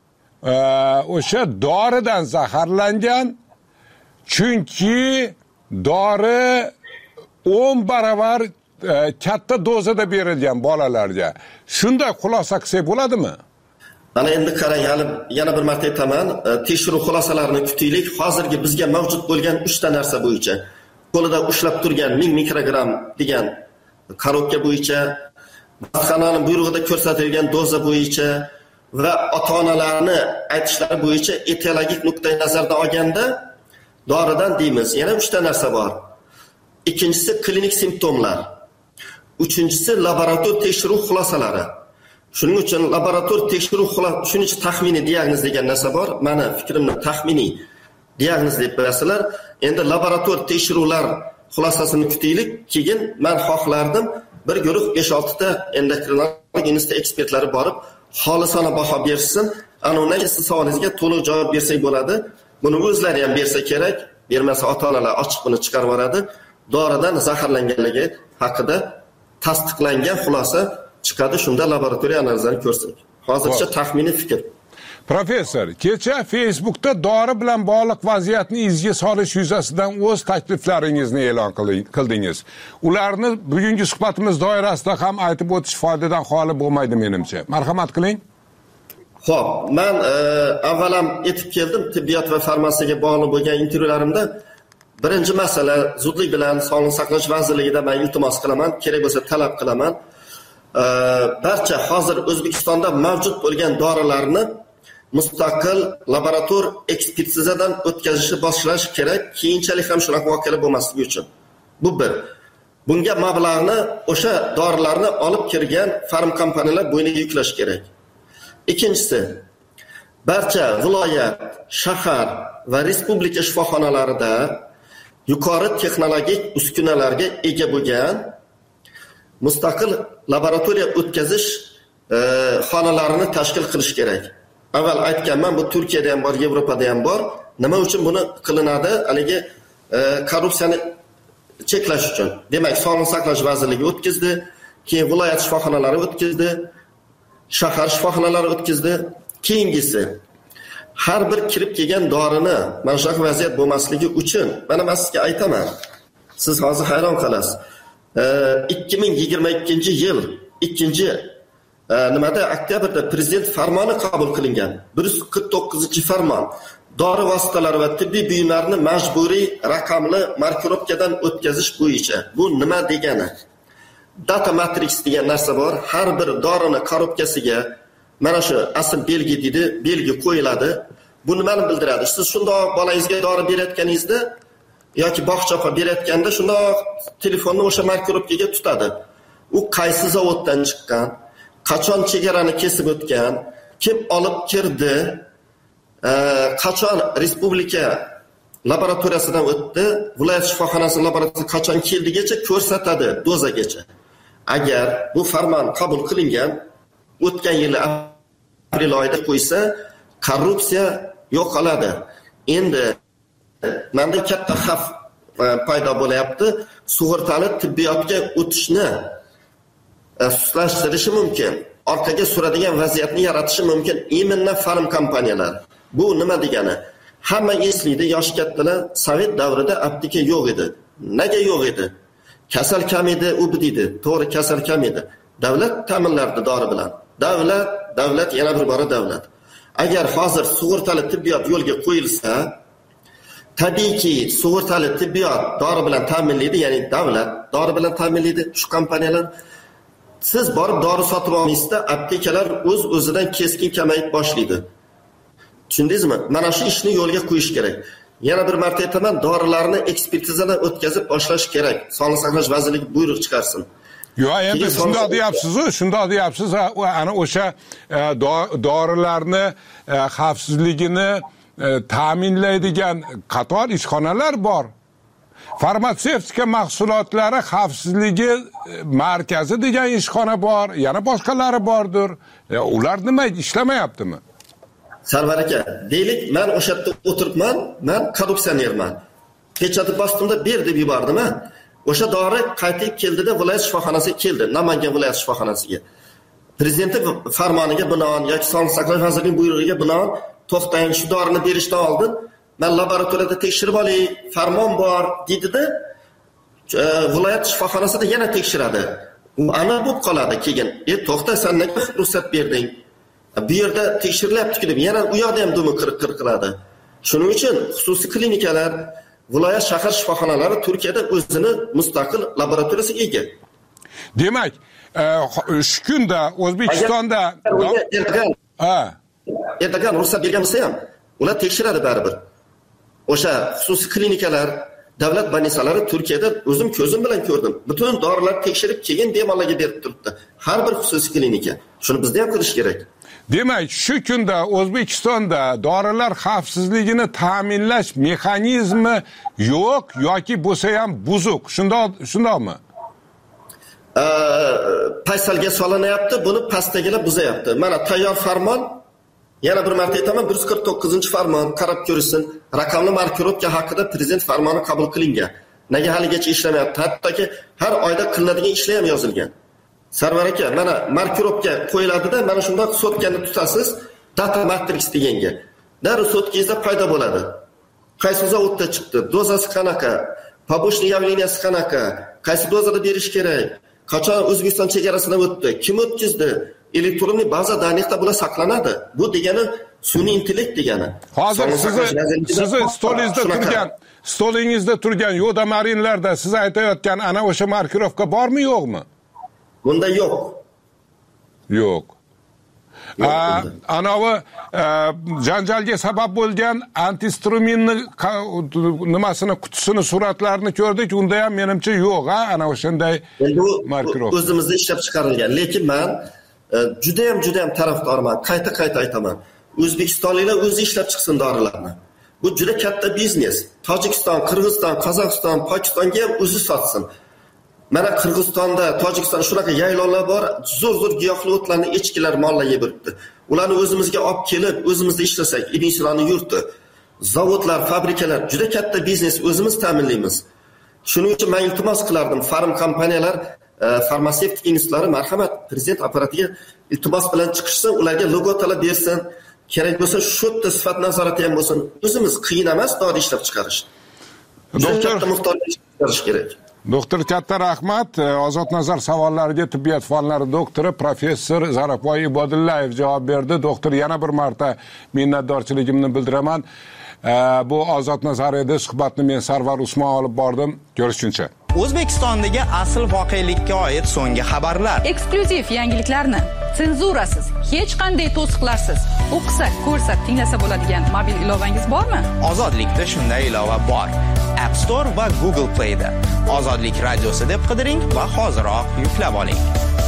o'sha doridan zaharlangan, chunki dori 10 barobar katta dozada berilgan bolalarga. Shunday xulosa qilsak bo'ladimi? Mana endi qarang, yana bir marta aytaman, tekshiruv xulosalarini kutaylik. Hozirgi bizga mavjud bo'lgan 3 ta narsa bo'yicha, qo'lida ushlab turgan 1000 mikrogram degan korobka bo'yicha, xonani buyrug'ida ko'rsatilgan doza bo'yicha va ota-onalarni aytishlari bo'yicha etiologik nuqtai nazardan olganda doridan deymiz. Yana 3 ta narsa bor. Ikkinchisi klinik simptomlar. Uchinchisi laborator tekshiruv xulosalari. Shuning uchun laborator tekshiruv shuning uchun taxminiy diagnoz degan narsa bor. Meni fikrimni taxminiy diagnoz deb bilasizlar. Endi laborator tekshiruvlar xulosasini kutaylik. Keyin men xohlardim bir guruh 5-6 ta endokrinolog institut ekspertlari borib xolisona baho bersin. Ana undan keyin siz savolingizga to'liq javob bersak bo'ladi. Buni o'zlari ham bersa kerak, bermasa ota-onalar ochiq buni chiqarib yuboradi. Doridan zaharlanganligi haqida tasdiqlangan xulosa chiqadi, shunda laboratoriya analizlarini ko'rsak. Hozircha taxminiy fikr. Professor, kecha Facebookda dori bilan bog'liq vaziyatni izga solish yuzasidan o'z takliflaringizni e'lon qildingiz. Ularni bugungi suhbatimiz doirasida ham aytib o'tish foydadan xoli bo'lmaydi menimcha. Marhamat qiling. Xo'p, men avvalam aytib keldim, tibbiyot va farmatsiyaga bog'liq bo'lgan intervyularimda birinchi masala zudlik bilan Sog'liqni saqlash vazirligida men iltimos qilaman, kerak bo'lsa talab qilaman. Barcha hozir O'zbekistonda mavjud bo'lgan dorilarni mustaqil laborator ekspertizadan o'tkazishni boshlash kerak, keyinchalik ham shunaqa voqealar bo'lmasligi uchun. Bu bir. Bunga mablag'ni o'sha dorilarni olib kirgan farm kompaniyalar bo'yniga yuklash kerak. Ikkinchisi, barcha viloyat, shahar va respublika shifoxonalarida yuqori texnologik uskunalarga ega bo'lgan mustaqil laboratoriya o'tkazish xonalarini tashkil qilish kerak. Avval aytganman, bu Turkiyada ham bor, Yevropada ham bor. Nima uchun buni qilinadi? Haligi korrupsiyani cheklash uchun. Demak, Sog'liqni saqlash vazirligi o'tkazdi, keyin viloyat shifoxonalari o'tkazdi, shahar shifoxonalari o'tkazdi. Keyingisi har bir kirib kelgan dorini mana shunaqa vaziyat bo'lmasligi uchun mana men sizga aytaman. Siz hozir hayron qolasiz. 2022-yil 2 oktyabrda prezident farmoni qabul qilingan. 149-farmon. Dori vositalari va tibbiy buyumlarni majburiy raqamli markirovkadan o'tkazish bo'yicha. Bu nima degani? Data matrix degan narsa bor. Har bir dorini korobkasiga mana shu asl belgi deydi, belgi qo'yiladi. Bu nimani bildiradi? Siz shundoq bolangizga dori berayotganingizda yoki bog'chaga berayotganda shundoq telefonni o'sha markirovkaga tutadi. U qaysi zavoddan chiqqan, qachon chegarani kesib o'tgan, kim olib kirdi, qachon respublika laboratoriyasidan o'tdi, viloyat shifoxonasi laboratoriyasiga qachon keldigacha ko'rsatadi, dozagacha. Agar bu farmon qabul qilingan o'tgan yil aprel oyida qo'ysa, korrupsiya yo'qoladi. Endi menda katta xavf paydo bo'layapti. Sug'urtali tibbiyotga o'tishni suslashtirishi mumkin. Orqaga suradigan vaziyatni yaratishi mumkin. Iminna farm kompaniyalar. Bu nima degani? Hamma eslaydi, yosh kattalar, Sovet davrida apteka yo'q edi. Nega yo'q edi? Kasal kam edi, u deydi. To'g'ri, kasal kam edi. Davlat ta'minlardi dori bilan. Davlat yana bir bora davlat. agar hozir sug'urtali tibbiyot yo'lga qo'yilsa, tabiiyki sug'urtali tibbiyot dori bilan ta'minlaydi, ya'ni davlat dori bilan ta'minlaydi shu kompaniyalar. Siz borib dori sotib olmaysizda, aptekalar o'z-o'zidan keskin kamayib boshlaydi. Tushundingizmi? Mana shu ishni yo'lga qo'yish kerak. Yana bir marta aytaman, dorilarni ekspertizadan o'tkazib boshlash kerak. Sog'liqni saqlash vazirligi buyruq chiqarsin. Yo'q, endi shunday deyapsiz, ana o'sha dorilarni xavfsizligini ta'minlaydigan qator ishxonalar bor. Farmatsevtika mahsulotlari xavfsizligi markazi degan ishxona bor, yana boshqalari bordir. Ular nima ishlamayaptimi? Sarvar aka, deylik, men o'sha yerda o'tiribman, men korrupsionerman. Pechatib bostimda ber deb yubordim. O'sha dori qaytib keldida viloyat shifoxonasiga keldi, Namangan viloyat shifoxonasiga. Prezident farmoniga binoan yoki Sog'liqni saqlash vazirining buyrug'iga binoan to'xtang, shu dorini berishdan oldin men laboratoriyada tekshirib olay, farmon bor dedi-da, viloyat shifoxonasida yana tekshiradi. U ana bo'lib qoladi keyin. To'xta, sen nega ruxsat berding? Bu yerda tekshirilyapti deb yana u yoqda ham dumi qirq qiladi. Shuning uchun xususiy klinikalar, viloyat shahar shifoxonalari Turkiyada o'zini mustaqil laboratoriyasiga ega. Demak, shu kunda O'zbekistonda ertaga ruxsat bergan bo'lsa ham, ular tekshiradi baribir. O'sha xususiy klinikalar, davlat больницалari Turkiyada o'zim ko'zim bilan ko'rdim. Butun dorilar tekshirib, keyin bemorlarga berib turibdi. Har bir xususiy klinika. Shuni bizda ham qilish kerak. Demak, shu kunda O'zbekistonda dorilar xavfsizligini ta'minlash mexanizmi yo'q yoki bo'lsa ham buzuq. Shundaqmi? Paysalga solinyapti, buni pastdagilar buzayapti. Mana tayyor farmon, yana bir marta aytaman, 149-farmon qarab ko'rsin. Raqamli markirovka haqida prezident farmoni qabul qilingan. Nega haligacha ishlamayapti? Hattoki har oyda qilinadigan ishlar ham yozilgan. Sarvar aka, mana markirovka qo'yiladi-da, mana shunday sotkani tutasiz, data matrix deganga. Darrov sotkingizda paydo bo'ladi. Qaysi zavodda chiqdi, dozasi qanaqa, побочный явленияsi qanaqa, qaysi dozada berish kerak, qachon O'zbekiston chegarasidan o'tdi, kim o'tkazdi, elektron baza daniyada bular saqlanadi. Bu degani sun'iy intellekt degani. Hozir sizni stolingizda turgan yo'da marinlarda siz aytayotgan ana o'sha markirovka bormi, yo'qmi? Bunda yo'q. Yo'q. Anavi janjalga sabab bo'lgan antistruminni nimasini qutisini suratlarini ko'rdik, unda ham menimcha yo'q, ana o'shanday markirovka. O'zimizda ishlab chiqarilgan, lekin men juda ham tarafdorman. Qayta aytaman. O'zbekistonliklar o'zi ishlab chiqsin dorilarni. Bu juda katta biznes. Tojikiston, Qirg'iziston, Qozog'iston, Pokistonga ham o'zi sotsin. Mana Qirg'izistonda, Tojikistonda shunaqa yaylovlar bor, zo'r giyohli o'tlarni echkilar mollar yeb yuribdi. Ularni o'zimizga olib kelib, o'zimizda ishlasak, Ibn Sinoning yurti, zavodlar, fabrikalar juda katta biznes, o'zimiz ta'minlaymiz. Shuning uchun men iltimos qilardim, farm kompaniyalar, farmatsevtik institutlari marhamat prezident apparatiga iltimos bilan chiqishsin, ularga logo talab bersin, kerak bo'lsa shu yerda sifat nazorati ham bo'lsin. O'zimiz qiyin emas dori ishlab chiqarish. Kerak. Doktor, katta rahmat. Ozod nazar savollariga tibbiyot fanlari doktori professor Zarapoy Ibodullayev javob berdi. Doktor, yana bir marta minnatdorchiligimni bildiraman. Bu Ozod nazar edi. Suhbatni men Sarvar Usmon olib bordim. Ko'rishguncha. O'zbekistondagi asl voqelikka oid so'nggi xabarlar. Eksklyuziv yangiliklarni senzurasiz, hech qanday to'siqlarsiz o'qisa, ko'rsa, tinglasa bo'ladigan mobil ilovangiz bormi? Ozodlikda shunday ilova bor. App Store va Google Play'da. Ozodlik radiosi deb qidiring va hoziroq yuklab oling.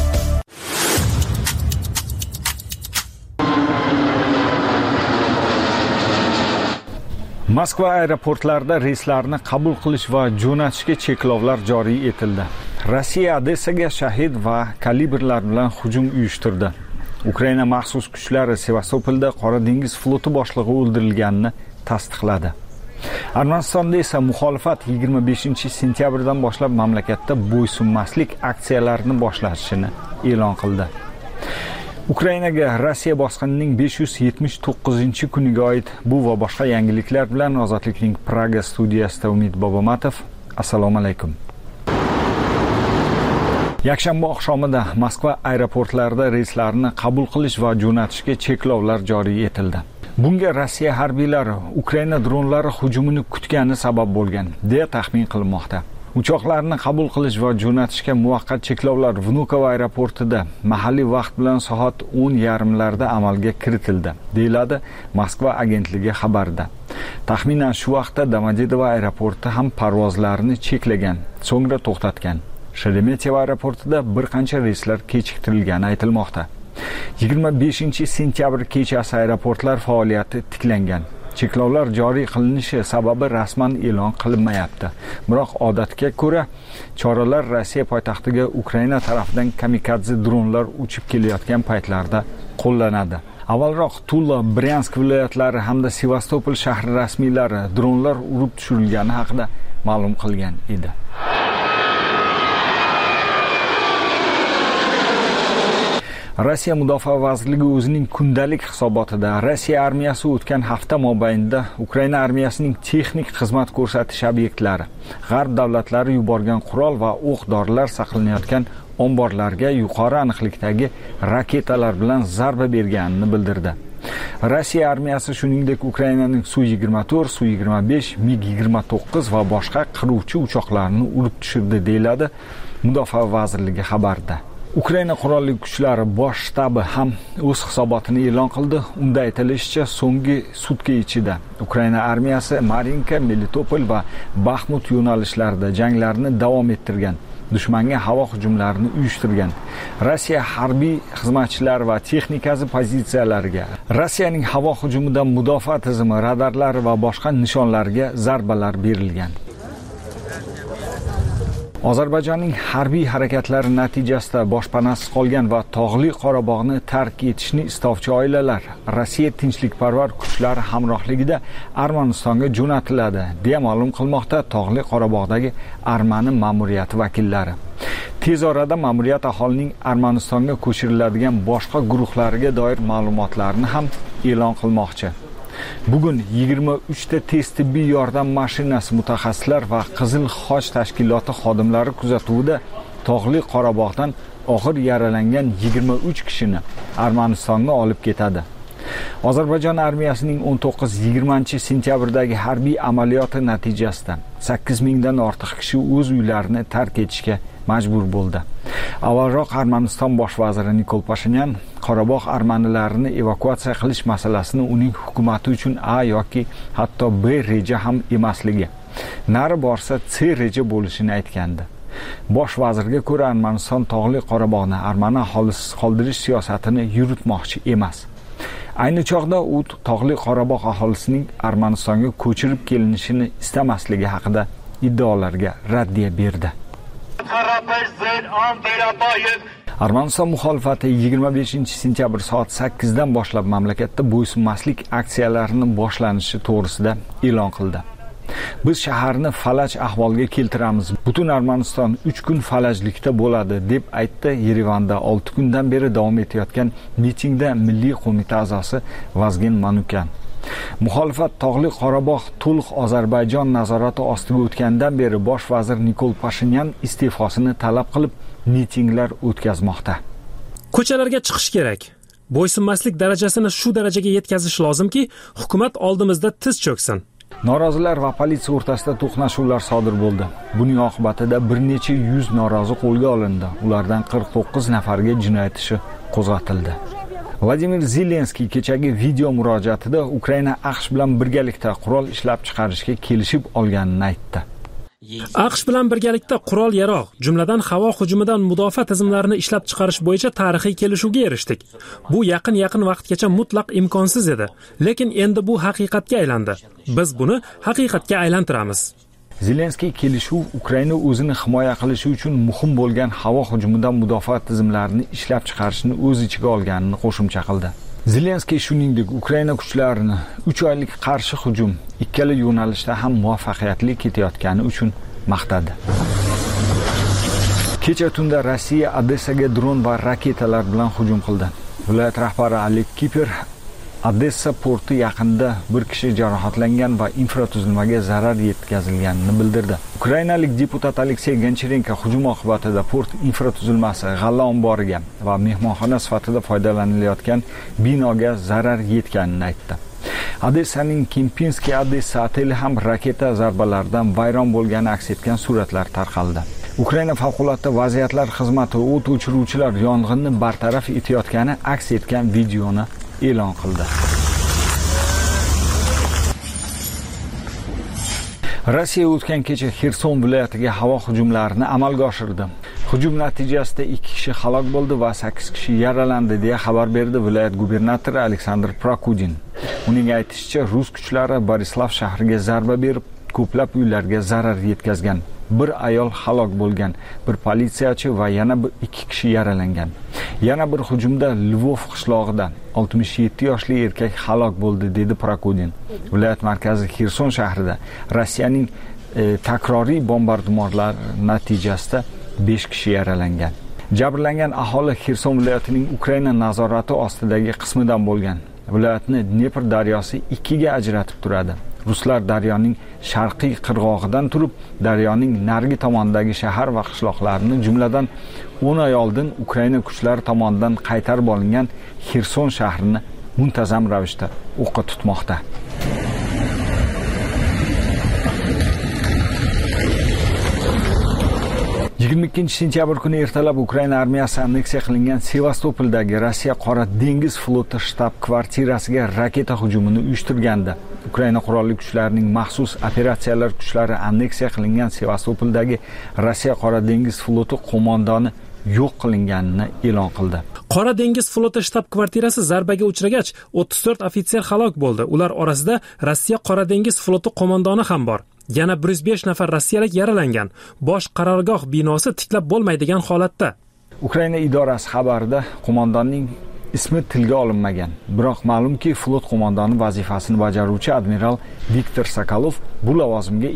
Moskva aeroportlarida reyslarni qabul qilish va jo'natishga cheklovlar joriy etildi. Rossiya Odessaga shahid va kalibrlar bilan hujum uyushtirdi. Ukraina maxsus kuchlari Sevastopolda Qora dengiz floti boshlig'i o'ldirilganini tasdiqladi. Armanistonda esa muxolifat 25-sentyabrdan boshlab mamlakatda bo'ysunmaslik aksiyalarini boshlashini e'lon qildi. Ukrainaga Rossiya bosqinining 579-kuniga oid bu va boshqa yangiliklar bilan Ozodlikning Praga studiyasida Umid Bobomatov. Assalomu alaykum. Yakshanba oqshomida Moskva aeroportlarida reyslarni qabul qilish va jo'natishga cheklovlar joriy etildi. Bunga Rossiya harbiylari Ukraina dronlari hujumini kutgani sabab bo'lgan, deya taxmin qilinmoqda. Uchoqlarni qabul qilish va jo'natishga muvaqqat cheklovlar Vnukovo aeroportida mahalliy vaqt bilan soat 10:30larda amalga kiritildi, deyiladi Moskva agentligi xabarida. Taxminan shu vaqtda Domodedovo aeroporti ham parvozlarni cheklagan, so'ngra to'xtatgan. Sheremetyevo aeroportida bir qancha reyslar kechiktirilgani aytilmoqda. 25-sentyabr kechasi aeroportlar faoliyati tiklangan. Cheklovlar joriy qilinishi sababi rasman e'lon qilinmayapti. Biroq odatga ko'ra, choralar Rossiya poytaxtiga Ukraina tarafidan kamikadze dronlar uchib kelayotgan paytlarda qo'llanadi. Avvalroq Tula, Bryansk viloyatlari hamda Sevastopol shahri rasmiylari dronlar urib tushirilgani haqida ma'lum qilgan edi. Rossiya Mudofaa vazirligi o'zining kundalik hisobotida Rossiya armiyasi o'tgan hafta mobaynida Ukraina armiyasining texnik xizmat ko'rsatish obyektlari, G'arb davlatlari yuborgan qurol va o'q-dorilar saqlanayotgan omborlarga yuqori aniqlikdagi raketalar bilan zarba berganini bildirdi. Rossiya armiyasi shuningdek Ukrainaning Su-24, Su-25, MiG-29 va boshqa qiruvchi uchoqlarini urib tushirdi, deyiladi Mudofaa vazirligi xabarida. Ukraina qurolli kuchlari bosh shtabi ham o'z hisobotini e'lon qildi. Unda aytilishicha, so'nggi sutka ichida Ukraina armiyasi Marinka, Melitopol va Baxmut yo'nalishlarida janglarni davom ettirgan, dushmanga havo hujumlarini uyushtirgan. Rossiya harbiy xizmatchilari va texnikasi pozitsiyalariga, Rossiyaning havo hujumidan mudofaa tizimi, radarlari va boshqa nishonlarga zarbalar berilgan. Ozarbayjonning harbiy harakatlari natijasida boshpanasiz qolgan va tog'li Qorabog'ni tark etishni istovchi oilalar Rossiya tinchlikparvar kuchlari hamrohligida Armanistonga jo'natiladi, deya ma'lum qilmoqda tog'li Qorabog'dagi Armani ma'muriyati vakillari. Tez orada ma'muriyat aholining Armanistonga ko'chiriladigan boshqa guruhlariga doir ma'lumotlarni ham e'lon qilmoqchi. Bugun 23 ta tez tibbiy yordam mashinasi mutaxassislar va Qizil Xoch tashkiloti xodimlari kuzatuvida tog'li Qorabog'dan og'ir yaralangan 23 kishini Armanistonga olib ketadi. Ozarbayjon armiyasining 19-20-sentyabrdagi harbiy amaliyoti natijasida 8 dan ortiq kishi o'z uylarini tark etishga majbur bo'ldi. Avvalroq Armaniston bosh vaziri Nikol Pashinyan Qorabog' armanilarini evakuatsiya qilish masalasini uning hukumati uchun A yoki hatto B reja ham emasligi, nari borsa C reja bo'lishini aytgandi. Bosh vazirga ko'ra, Armaniston tog'li Qorabog'ni armani aholisiz qoldirish siyosatini yuritmoqchi emas. Ayni chog'da u tog'li Qorabog' aholisining Armanistonga ko'chirib kelinishini istamasligi haqida iddaolarga raddiya berdi. Armaniston muxolifati 25-sentyabr soat 8 dan boshlab mamlakatda bo'ysunmaslik aksiyalarini boshlanishi to'g'risida e'lon qildi. Biz shaharni falaj ahvolga keltiramiz. Butun Armaniston 3 kun falajlikda bo'ladi, deb aytdi Yerevanda 6 kundan beri davom etayotgan mitingda Milliy qo'mita a'zosi Vazgen Manukan. Muxolifat tog'li Qorabog' to'liq Ozarbayjon nazorati ostiga o'tgandan beri bosh vazir Nikol Pashinyan iste'fosini talab qilib mitinglar o'tkazmoqda. Ko'chalarga chiqish kerak. Bo'ysunmaslik darajasini shu darajaga yetkazish lozimki, hukumat oldimizda tiz cho'ksin. Norozilar va politsiya o'rtasida to'qnashuvlar sodir bo'ldi. Buning oqibatida bir necha yuz norozi qo'lga olindi. Ulardan 49 nafarga jinoyat ishi qo'zg'atildi. Vladimir Zelenskiy kechagi video murojaatida Ukraina AQSh bilan birgalikda qurol ishlab chiqarishga kelishib olganini aytdi. AQSh bilan birgalikda qurol-yarog', jumladan havo hujumidan mudofaa tizimlarini ishlab chiqarish bo'yicha tarixiy kelishuvga erishdik. Bu yaqin vaqtgacha mutlaq imkonsiz edi, lekin endi bu haqiqatga aylandi. Biz buni haqiqatga aylantiramiz. Zelenskiy kelishuv Ukraina o'zini himoya qilishi uchun muhim bo'lgan havo hujumidan mudofaa tizimlarini ishlab chiqarishni o'z ichiga olganini qo'shimcha qildi. Zelenskiy shuningdek Ukraina kuchlarini 3 oylik qarshi hujum ikkala yo'nalishda ham muvaffaqiyatli ketayotgani uchun maqtadi. Kecha tunda Rossiya Odessaga dron va raketalar bilan hujum qildi. Viloyat rahbari Oleg Kiper Odessa porti yaqinida bir kishi jarohatlangan va infratuzilmaga zarar yetkazilganini bildirdi. Ukrainalik deputat Aleksey Goncharenko hujum oqibatida port infratuzilmasi, g'alla omboriga va mehmonxona sifatida foydalanilayotgan binoga zarar yetganini aytdi. Odessaning Kempinskiy Odessa oteli ham raketa zarbalaridan vayron bo'lgani aks etgan suratlar tarqaldi. Ukraina favqulodda vaziyatlar xizmati o't o'chiruvchilar yong'inni bartaraf etayotgani aks etgan videoni e'lon qildi. Rossiya o'tgan kecha Xerson viloyatiga havo hujumlarini amalga oshirdi. Hujum natijasida 2 kishi halok bo'ldi va 8 kishi yaralandi deya xabar berdi viloyat gubernatori Aleksandr Prokudin. Uning aytishicha, rus kuchlari Borislav shahriga zarba berib, ko'plab uylarga zarar yetkazgan. Bir ayol halok bo'lgan, bir politsiyachi va yana 2 kishi yaralangan. Yana bir hujumda Lvov qishlog'ida 67 yoshli erkak halok bo'ldi dedi Prokudin. Viloyat markazi Xerson shahrida Rossiyaning takroriy bombardimonlar natijasida 5 kishi yaralangan. Jabrlangan aholi Xerson viloyatining Ukraina nazorati ostidagi qismidan bo'lgan. Viloyatni Dnepr daryosi 2 ga ajratib turadi. Ruslar daryoning sharqiy qirg'og'idan turib, daryoning narigi tomonidagi shahar va qishloqlarni, jumladan 10 oy oldin Ukraina kuchlari tomonidan qaytarib olingan Xerson shahrini muntazam ravishda o'qqa tutmoqda. Sentyabr kuni ertalab Ukraina armiyasi anneksiya qilingan Sevastopoldagi Rossiya Qora dengiz floti shtab-kvartirasiga raketa hujumini uyushtirgandi. Ukraina qurolli kuchlarining maxsus operatsiyalar kuchlari anneksiya qilingan Sevastopoldagi Rossiya Qora dengiz floti qo'mondoni yo'q qilinganini e'lon qildi. Qora dengiz floti shtab-kvartirasi zarbaga uchragach, 34 ofitser halok bo'ldi. Ular orasida Rossiya Qora dengiz floti qo'mondoni ham bor. Yana 105 nafar rossiyalik yaralangan. Bosh qarorgoh binosi tiklab bo'lmaydigan holatda. Ukraina idorasi xabarida qo'mondonning ismi tilga olinmagan. Biroq ma'lumki, flot qo'mondoni vazifasini bajaruvchi admiral Viktor Sokolov bu lavozimga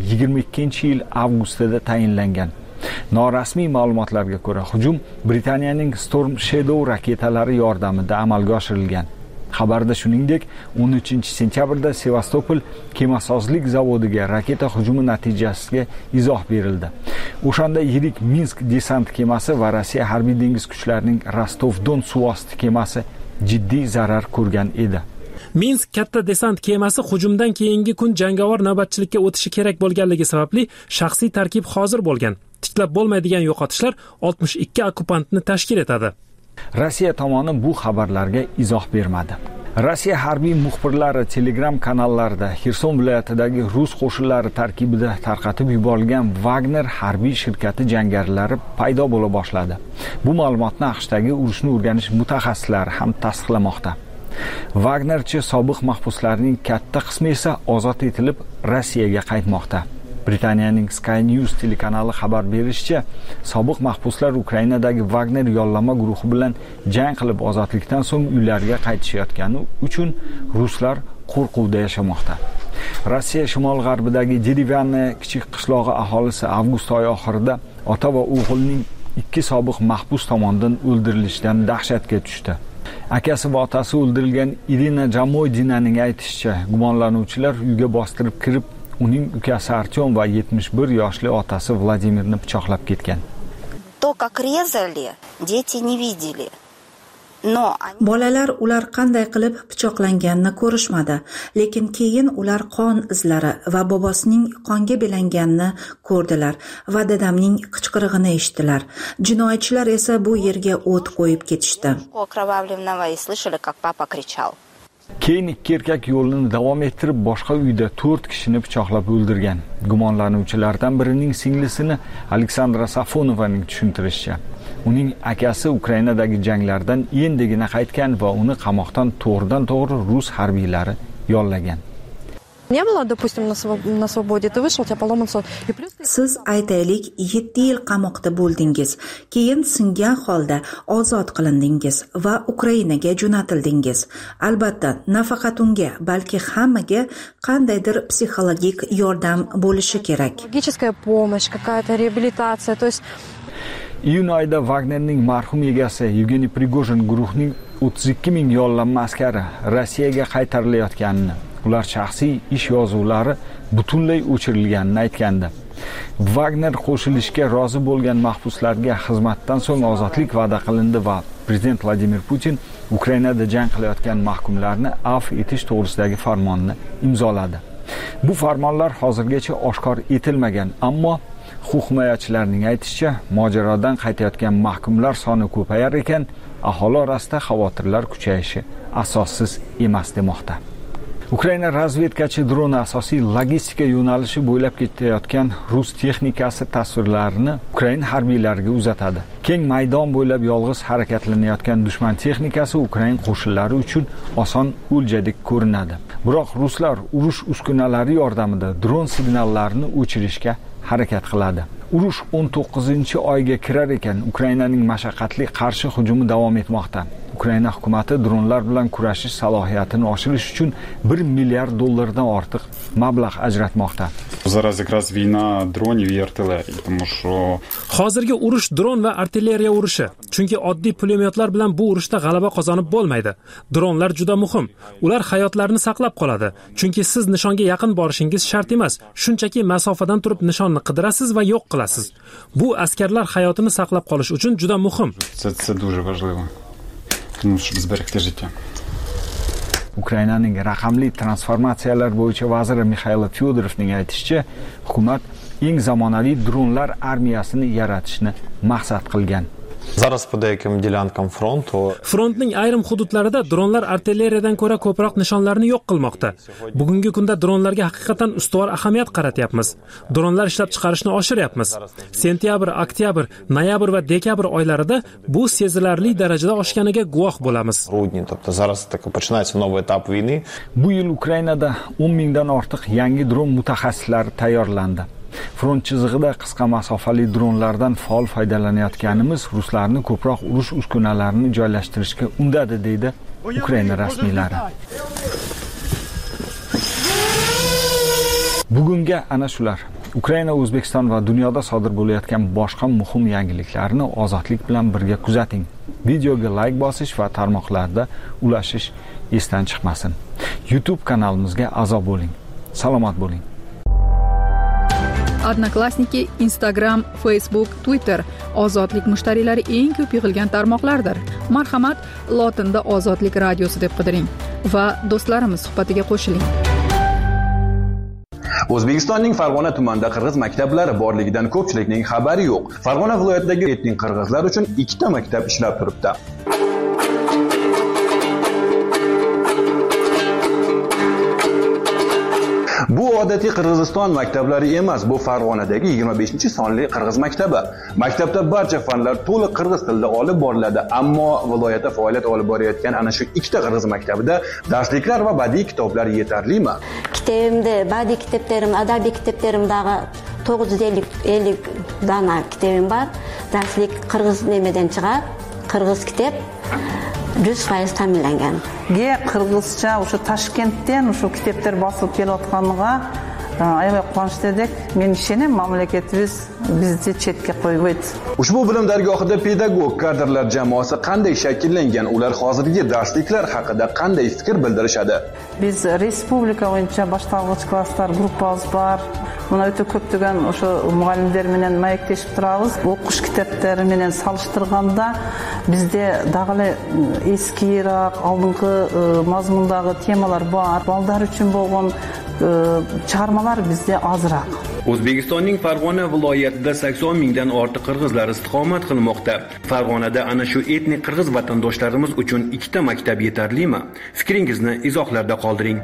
2022-yil avgustida tayinlangan. Norasmiy ma'lumotlarga ko'ra, hujum Britaniyaning Storm Shadow raketalari yordamida amalga oshirilgan. Xabarda shuningdek, 13-sentyabrda Sevastopol kemasozlik zavodiga raketa hujumi natijasiga izoh berildi. O'shanda yirik Minsk desant kemasi va Rossiya harbiy dengiz kuchlarining Rostov-Don suvosti kemasi jiddiy zarar ko'rgan edi. Minsk katta desant kemasi hujumdan keyingi kun jangovar navbatchilikka o'tishi kerak bo'lganligi sababli shaxsiy tarkib hozir bo'lgan. Tiklab bo'lmaydigan yo'qotishlar 62 okupantni tashkil etadi. Rossiya tomoni bu xabarlarga izoh bermadi. Rossiya harbiy muxbirlari Telegram kanallarida Xerson viloyatidagi rus qo'shinlari tarkibida tarqatib yuborilgan Wagner harbiy shirkati jangarilari paydo bo'la boshladi. Bu ma'lumotni AQShdagi urushni o'rganish mutaxassislari ham tasdiqlamoqda. Wagnerchi sobiq mahbuslarning katta qismi esa ozod etilib Rossiyaga qaytmoqda. Britaniyaning Sky News telekanali xabar berishicha, sobiq mahbuslar Ukrainadagi Wagner yollama guruhi bilan jang qilib ozodlikdan so'ng uylariga qaytishayotgani uchun ruslar qo'rquvda yashamoqda. Rossiya shimol-g'arbidagi Derevyanna kichik qishlog'i aholisi avgust oyi oxirida ota va o'g'ilning 2 sobiq mahbus tomonidan o'ldirilishidan dahshatga tushdi. Akasi va otasi o'ldirilgan Irina Jamoydinaning aytishicha, gumonlanuvchilar uyga bostirib kirib, uning ukasi Artyom va 71 yoshli otasi Vladimirni pichoqlab ketgan. То, как резали, дети не видели. Bolalar ular qanday qilib pichoqlanganini ko'rishmadi, lekin keyin ular qon izlari va bobosining qonga belanganini ko'rdilar va dadamning qichqirig'ini eshitdilar. Jinoyatchilar esa bu yerga o't qo'yib ketishdi. Keyin 2 erkak yo'lini davom ettirib boshqa uyda 4 kishini pichoqlab o'ldirgan. Gumonlanuvchilardan birining singlisini Aleksandra Safonovaning tushuntirishicha, uning akasi Ukrainadagi janglardan endigina qaytgan va uni qamoqdan to'g'ridan-to'g'ri rus harbiylari yollagan. Не было, допустим, на свободе, ты вышел, тебя поломался. Siz aytaylik 7 yil qamoqda bo'ldingiz, keyin singan holda ozod qilindingiz va Ukrainaga jo'natildingiz. Albatta, nafaqat unga, balki hammaga qandaydir psixologik yordam bo'lishi kerak. Психологическая помощь, какая-то реабилитация, то есть Iyun oyida Wagnerning marhum egasi Yevgeniy Prigozhin guruhning 32 ming yollanma askari Rossiyaga qaytarilayotganini, ular shaxsiy ish yozuvlari butunlay o'chirilganini aytgandi. Wagner qo'shilishga rozi bo'lgan mahbuslarga xizmatdan so'ng ozodlik va'da qilindi va prezident Vladimir Putin Ukrainada jang qilayotgan mahkumlarni afv etish to'g'risidagi farmonni imzoladi. Bu farmonlar hozirgacha oshkor etilmagan, ammo huquq himoyachilarning aytishicha, mojarodan qaytayotgan mahkumlar soni ko'payar ekan, aholi orasida xavotirlar kuchayishi asossiz emas demoqda. Ukraina razvedkachi droni asosiy logistika yo'nalishi bo'ylab ketayotgan rus texnikasi tasvirlarini Ukraina harbiylariga uzatadi. Keng maydon bo'ylab yolg'iz harakatlanayotgan dushman texnikasi Ukraina qo'shinlari uchun oson o'ljadek ko'rinadi. Biroq ruslar urush uskunalari yordamida dron signallarini o'chirishga harakat qiladi. Urush 19-oyga kirar ekan, Ukrainaning mashaqqatli qarshi hujumi davom etmoqda. Ukraina hukumatı dronlar bilan kurashish salohiyatini oshirish uchun 1 milliard dollardan ortiq mablag' ajratmoqda. Зараз якраз війна дронів і артилерії, тому що hozirgi urush dron va artilleriya urushi. Chunki oddiy pulemyotlar bilan bu urushda g'alaba qozonib bo'lmaydi. Dronlar juda muhim. Ular hayotlarni saqlab qoladi. Chunki siz nishonga yaqin borishingiz shart emas. Shunchaki masofadan turib nishonni qidirasiz va yo'q qilasiz. Bu askarlar hayotini saqlab qolish uchun juda muhim. Це дуже важливо. Щоб зберегти життя. Ukrainaning raqamli transformatsiyalar bo'yicha vaziri Mikhail Fyodorovning aytishicha, hukumat eng zamonaviy dronlar armiyasini yaratishni maqsad qilgan. Зараз по деяким ділянкам фронту Frontning ayrim hududlarida dronlar artilleriyadan ko'ra ko'proq nishonlarni yo'q qilmoqda. Bugungi kunda dronlarga haqiqatan ustuvor ahamiyat qaratyapmiz. Dronlar ishlab chiqarishni oshiryapmiz. Sentyabr, oktyabr, noyabr va dekabr oylarida bu sezilarli darajada oshganiga guvoh bo'lamiz. Грудні, тобто зараз таки починається новий етап війни. Bu yil Ukrainada 10 mingdan ortiq yangi dron mutaxassislari tayyorlandi. Front chizig'ida qisqa masofali dronlardan faol foydalanayotganimiz ruslarni ko'proq urush uskunalarini joylashtirishga undadi, deydi Ukraina rasmiylari. Bugunga ana shular. Ukraina, O'zbekiston va dunyoda sodir bo'layotgan boshqa muhim yangiliklarni ozodlik bilan birga kuzating. Videoga like bosish va tarmoqlarda ulashish esdan chiqmasin. YouTube kanalimizga a'zo bo'ling. Salomat bo'ling. Odnoklassniki, Instagram, Facebook, Twitter ozodlik mushtariylari eng ko'p yig'ilgan tarmoqlardir. Marhamat, lotinda Ozodlik radiosi deb qidiring va do'stlarimiz suhbatiga qo'shiling. O'zbekistonning Farg'ona tumanida qirg'iz maktablari borligidan ko'pchilikning xabari yo'q. Farg'ona viloyatidagi etnik qirg'izlar uchun 2 ta maktab ishlab turibdi. Bu odatiy Qirg'iziston maktablari emas, bu Farg'onadagi 25-sonli qirg'iz maktabi. Maktabda barcha fanlar to'liq qirg'iz tilida olib boriladi, ammo viloyatda faoliyat olib borayotgan ana shu 2 ta qirg'iz maktabida darsliklar va badiiy kitoblar yetarlimi? Kitobimda badiiy kitoblarim, adabiy kitoblarimdagi 950 dona kitobim bor. Darslik qirg'iz nemadan chiqadi? Qirg'iz kitob 100% ta'minlangan. Qirg'izcha o'sha Toshkentdan o'sha kitoblar bosib kelayotganiga ayol quvonch edik. Men ishonaman, mamlakatimiz bizni chetga qo'ymaydi. Ushbu bilim dargohida pedagog kadrlar jamoasi qanday shakllangan? Ular hozirgi darsliklar haqida qanday fikr bildirishadi? Biz respublika bo'yicha boshlang'ich klasslar gruppamiz bor. Buni o'ta ko'ptagan o'sha muallimlar bilan mayaklashib turamiz. O'qish kitoblari bilan solishtirganda bizda dag'ali eskiroq, oldingi mazmundagi temalar bor. Bolalar uchun bo'lgan chiqarmalar bizda ozroq. O'zbekistonning Farg'ona viloyatida 80 mingdan ortiq qirg'izlar istiqomat qilmoqda. Farg'onada ana shu etnik qirg'iz vatandoshlarimiz uchun 2 ta maktab yetarlimi? Fikringizni izohlarda qoldiring.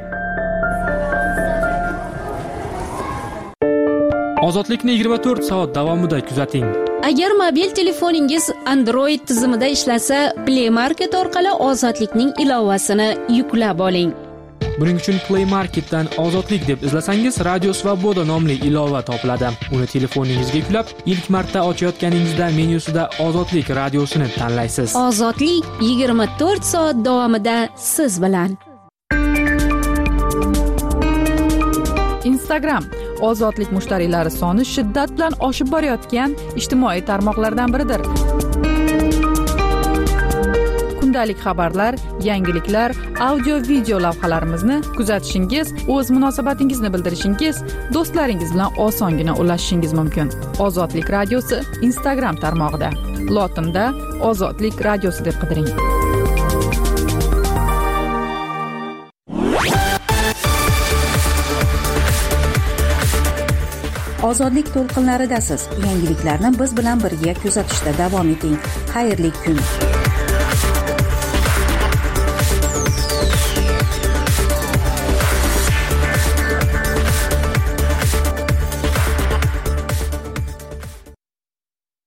Ozodlikni 24 soat davomida kuzating. Agar mobil telefoningiz Android tizimida ishlasa, Play Market orqali Ozodlikning ilovasini yuklab oling. Buning uchun Play Marketdan Ozodlik deb izlasangiz, Radio Svoboda nomli ilova topiladi. Uni telefoningizga yuklab, ilk marta ochayotganingizda menyusida Ozodlik radiosini tanlaysiz. Ozodlik 24 soat davomida siz bilan. Instagram ozodlik mushtariylari soni shiddat bilan oshib borayotgan ijtimoiy tarmoqlardan biridir. kundalik xabarlar, yangiliklar, audio video lavhalarimizni kuzatishingiz, o'z munosabatingizni bildirishingiz, do'stlaringiz bilan osongina ulashishingiz mumkin. Ozodlik radiosi Instagram tarmog'ida lotinda Ozodlik radiosi deb qidiring. Ozodlik to'lqinlaridasiz. Yangiliklarni biz bilan birga kuzatishda davom eting. Xayrli kun.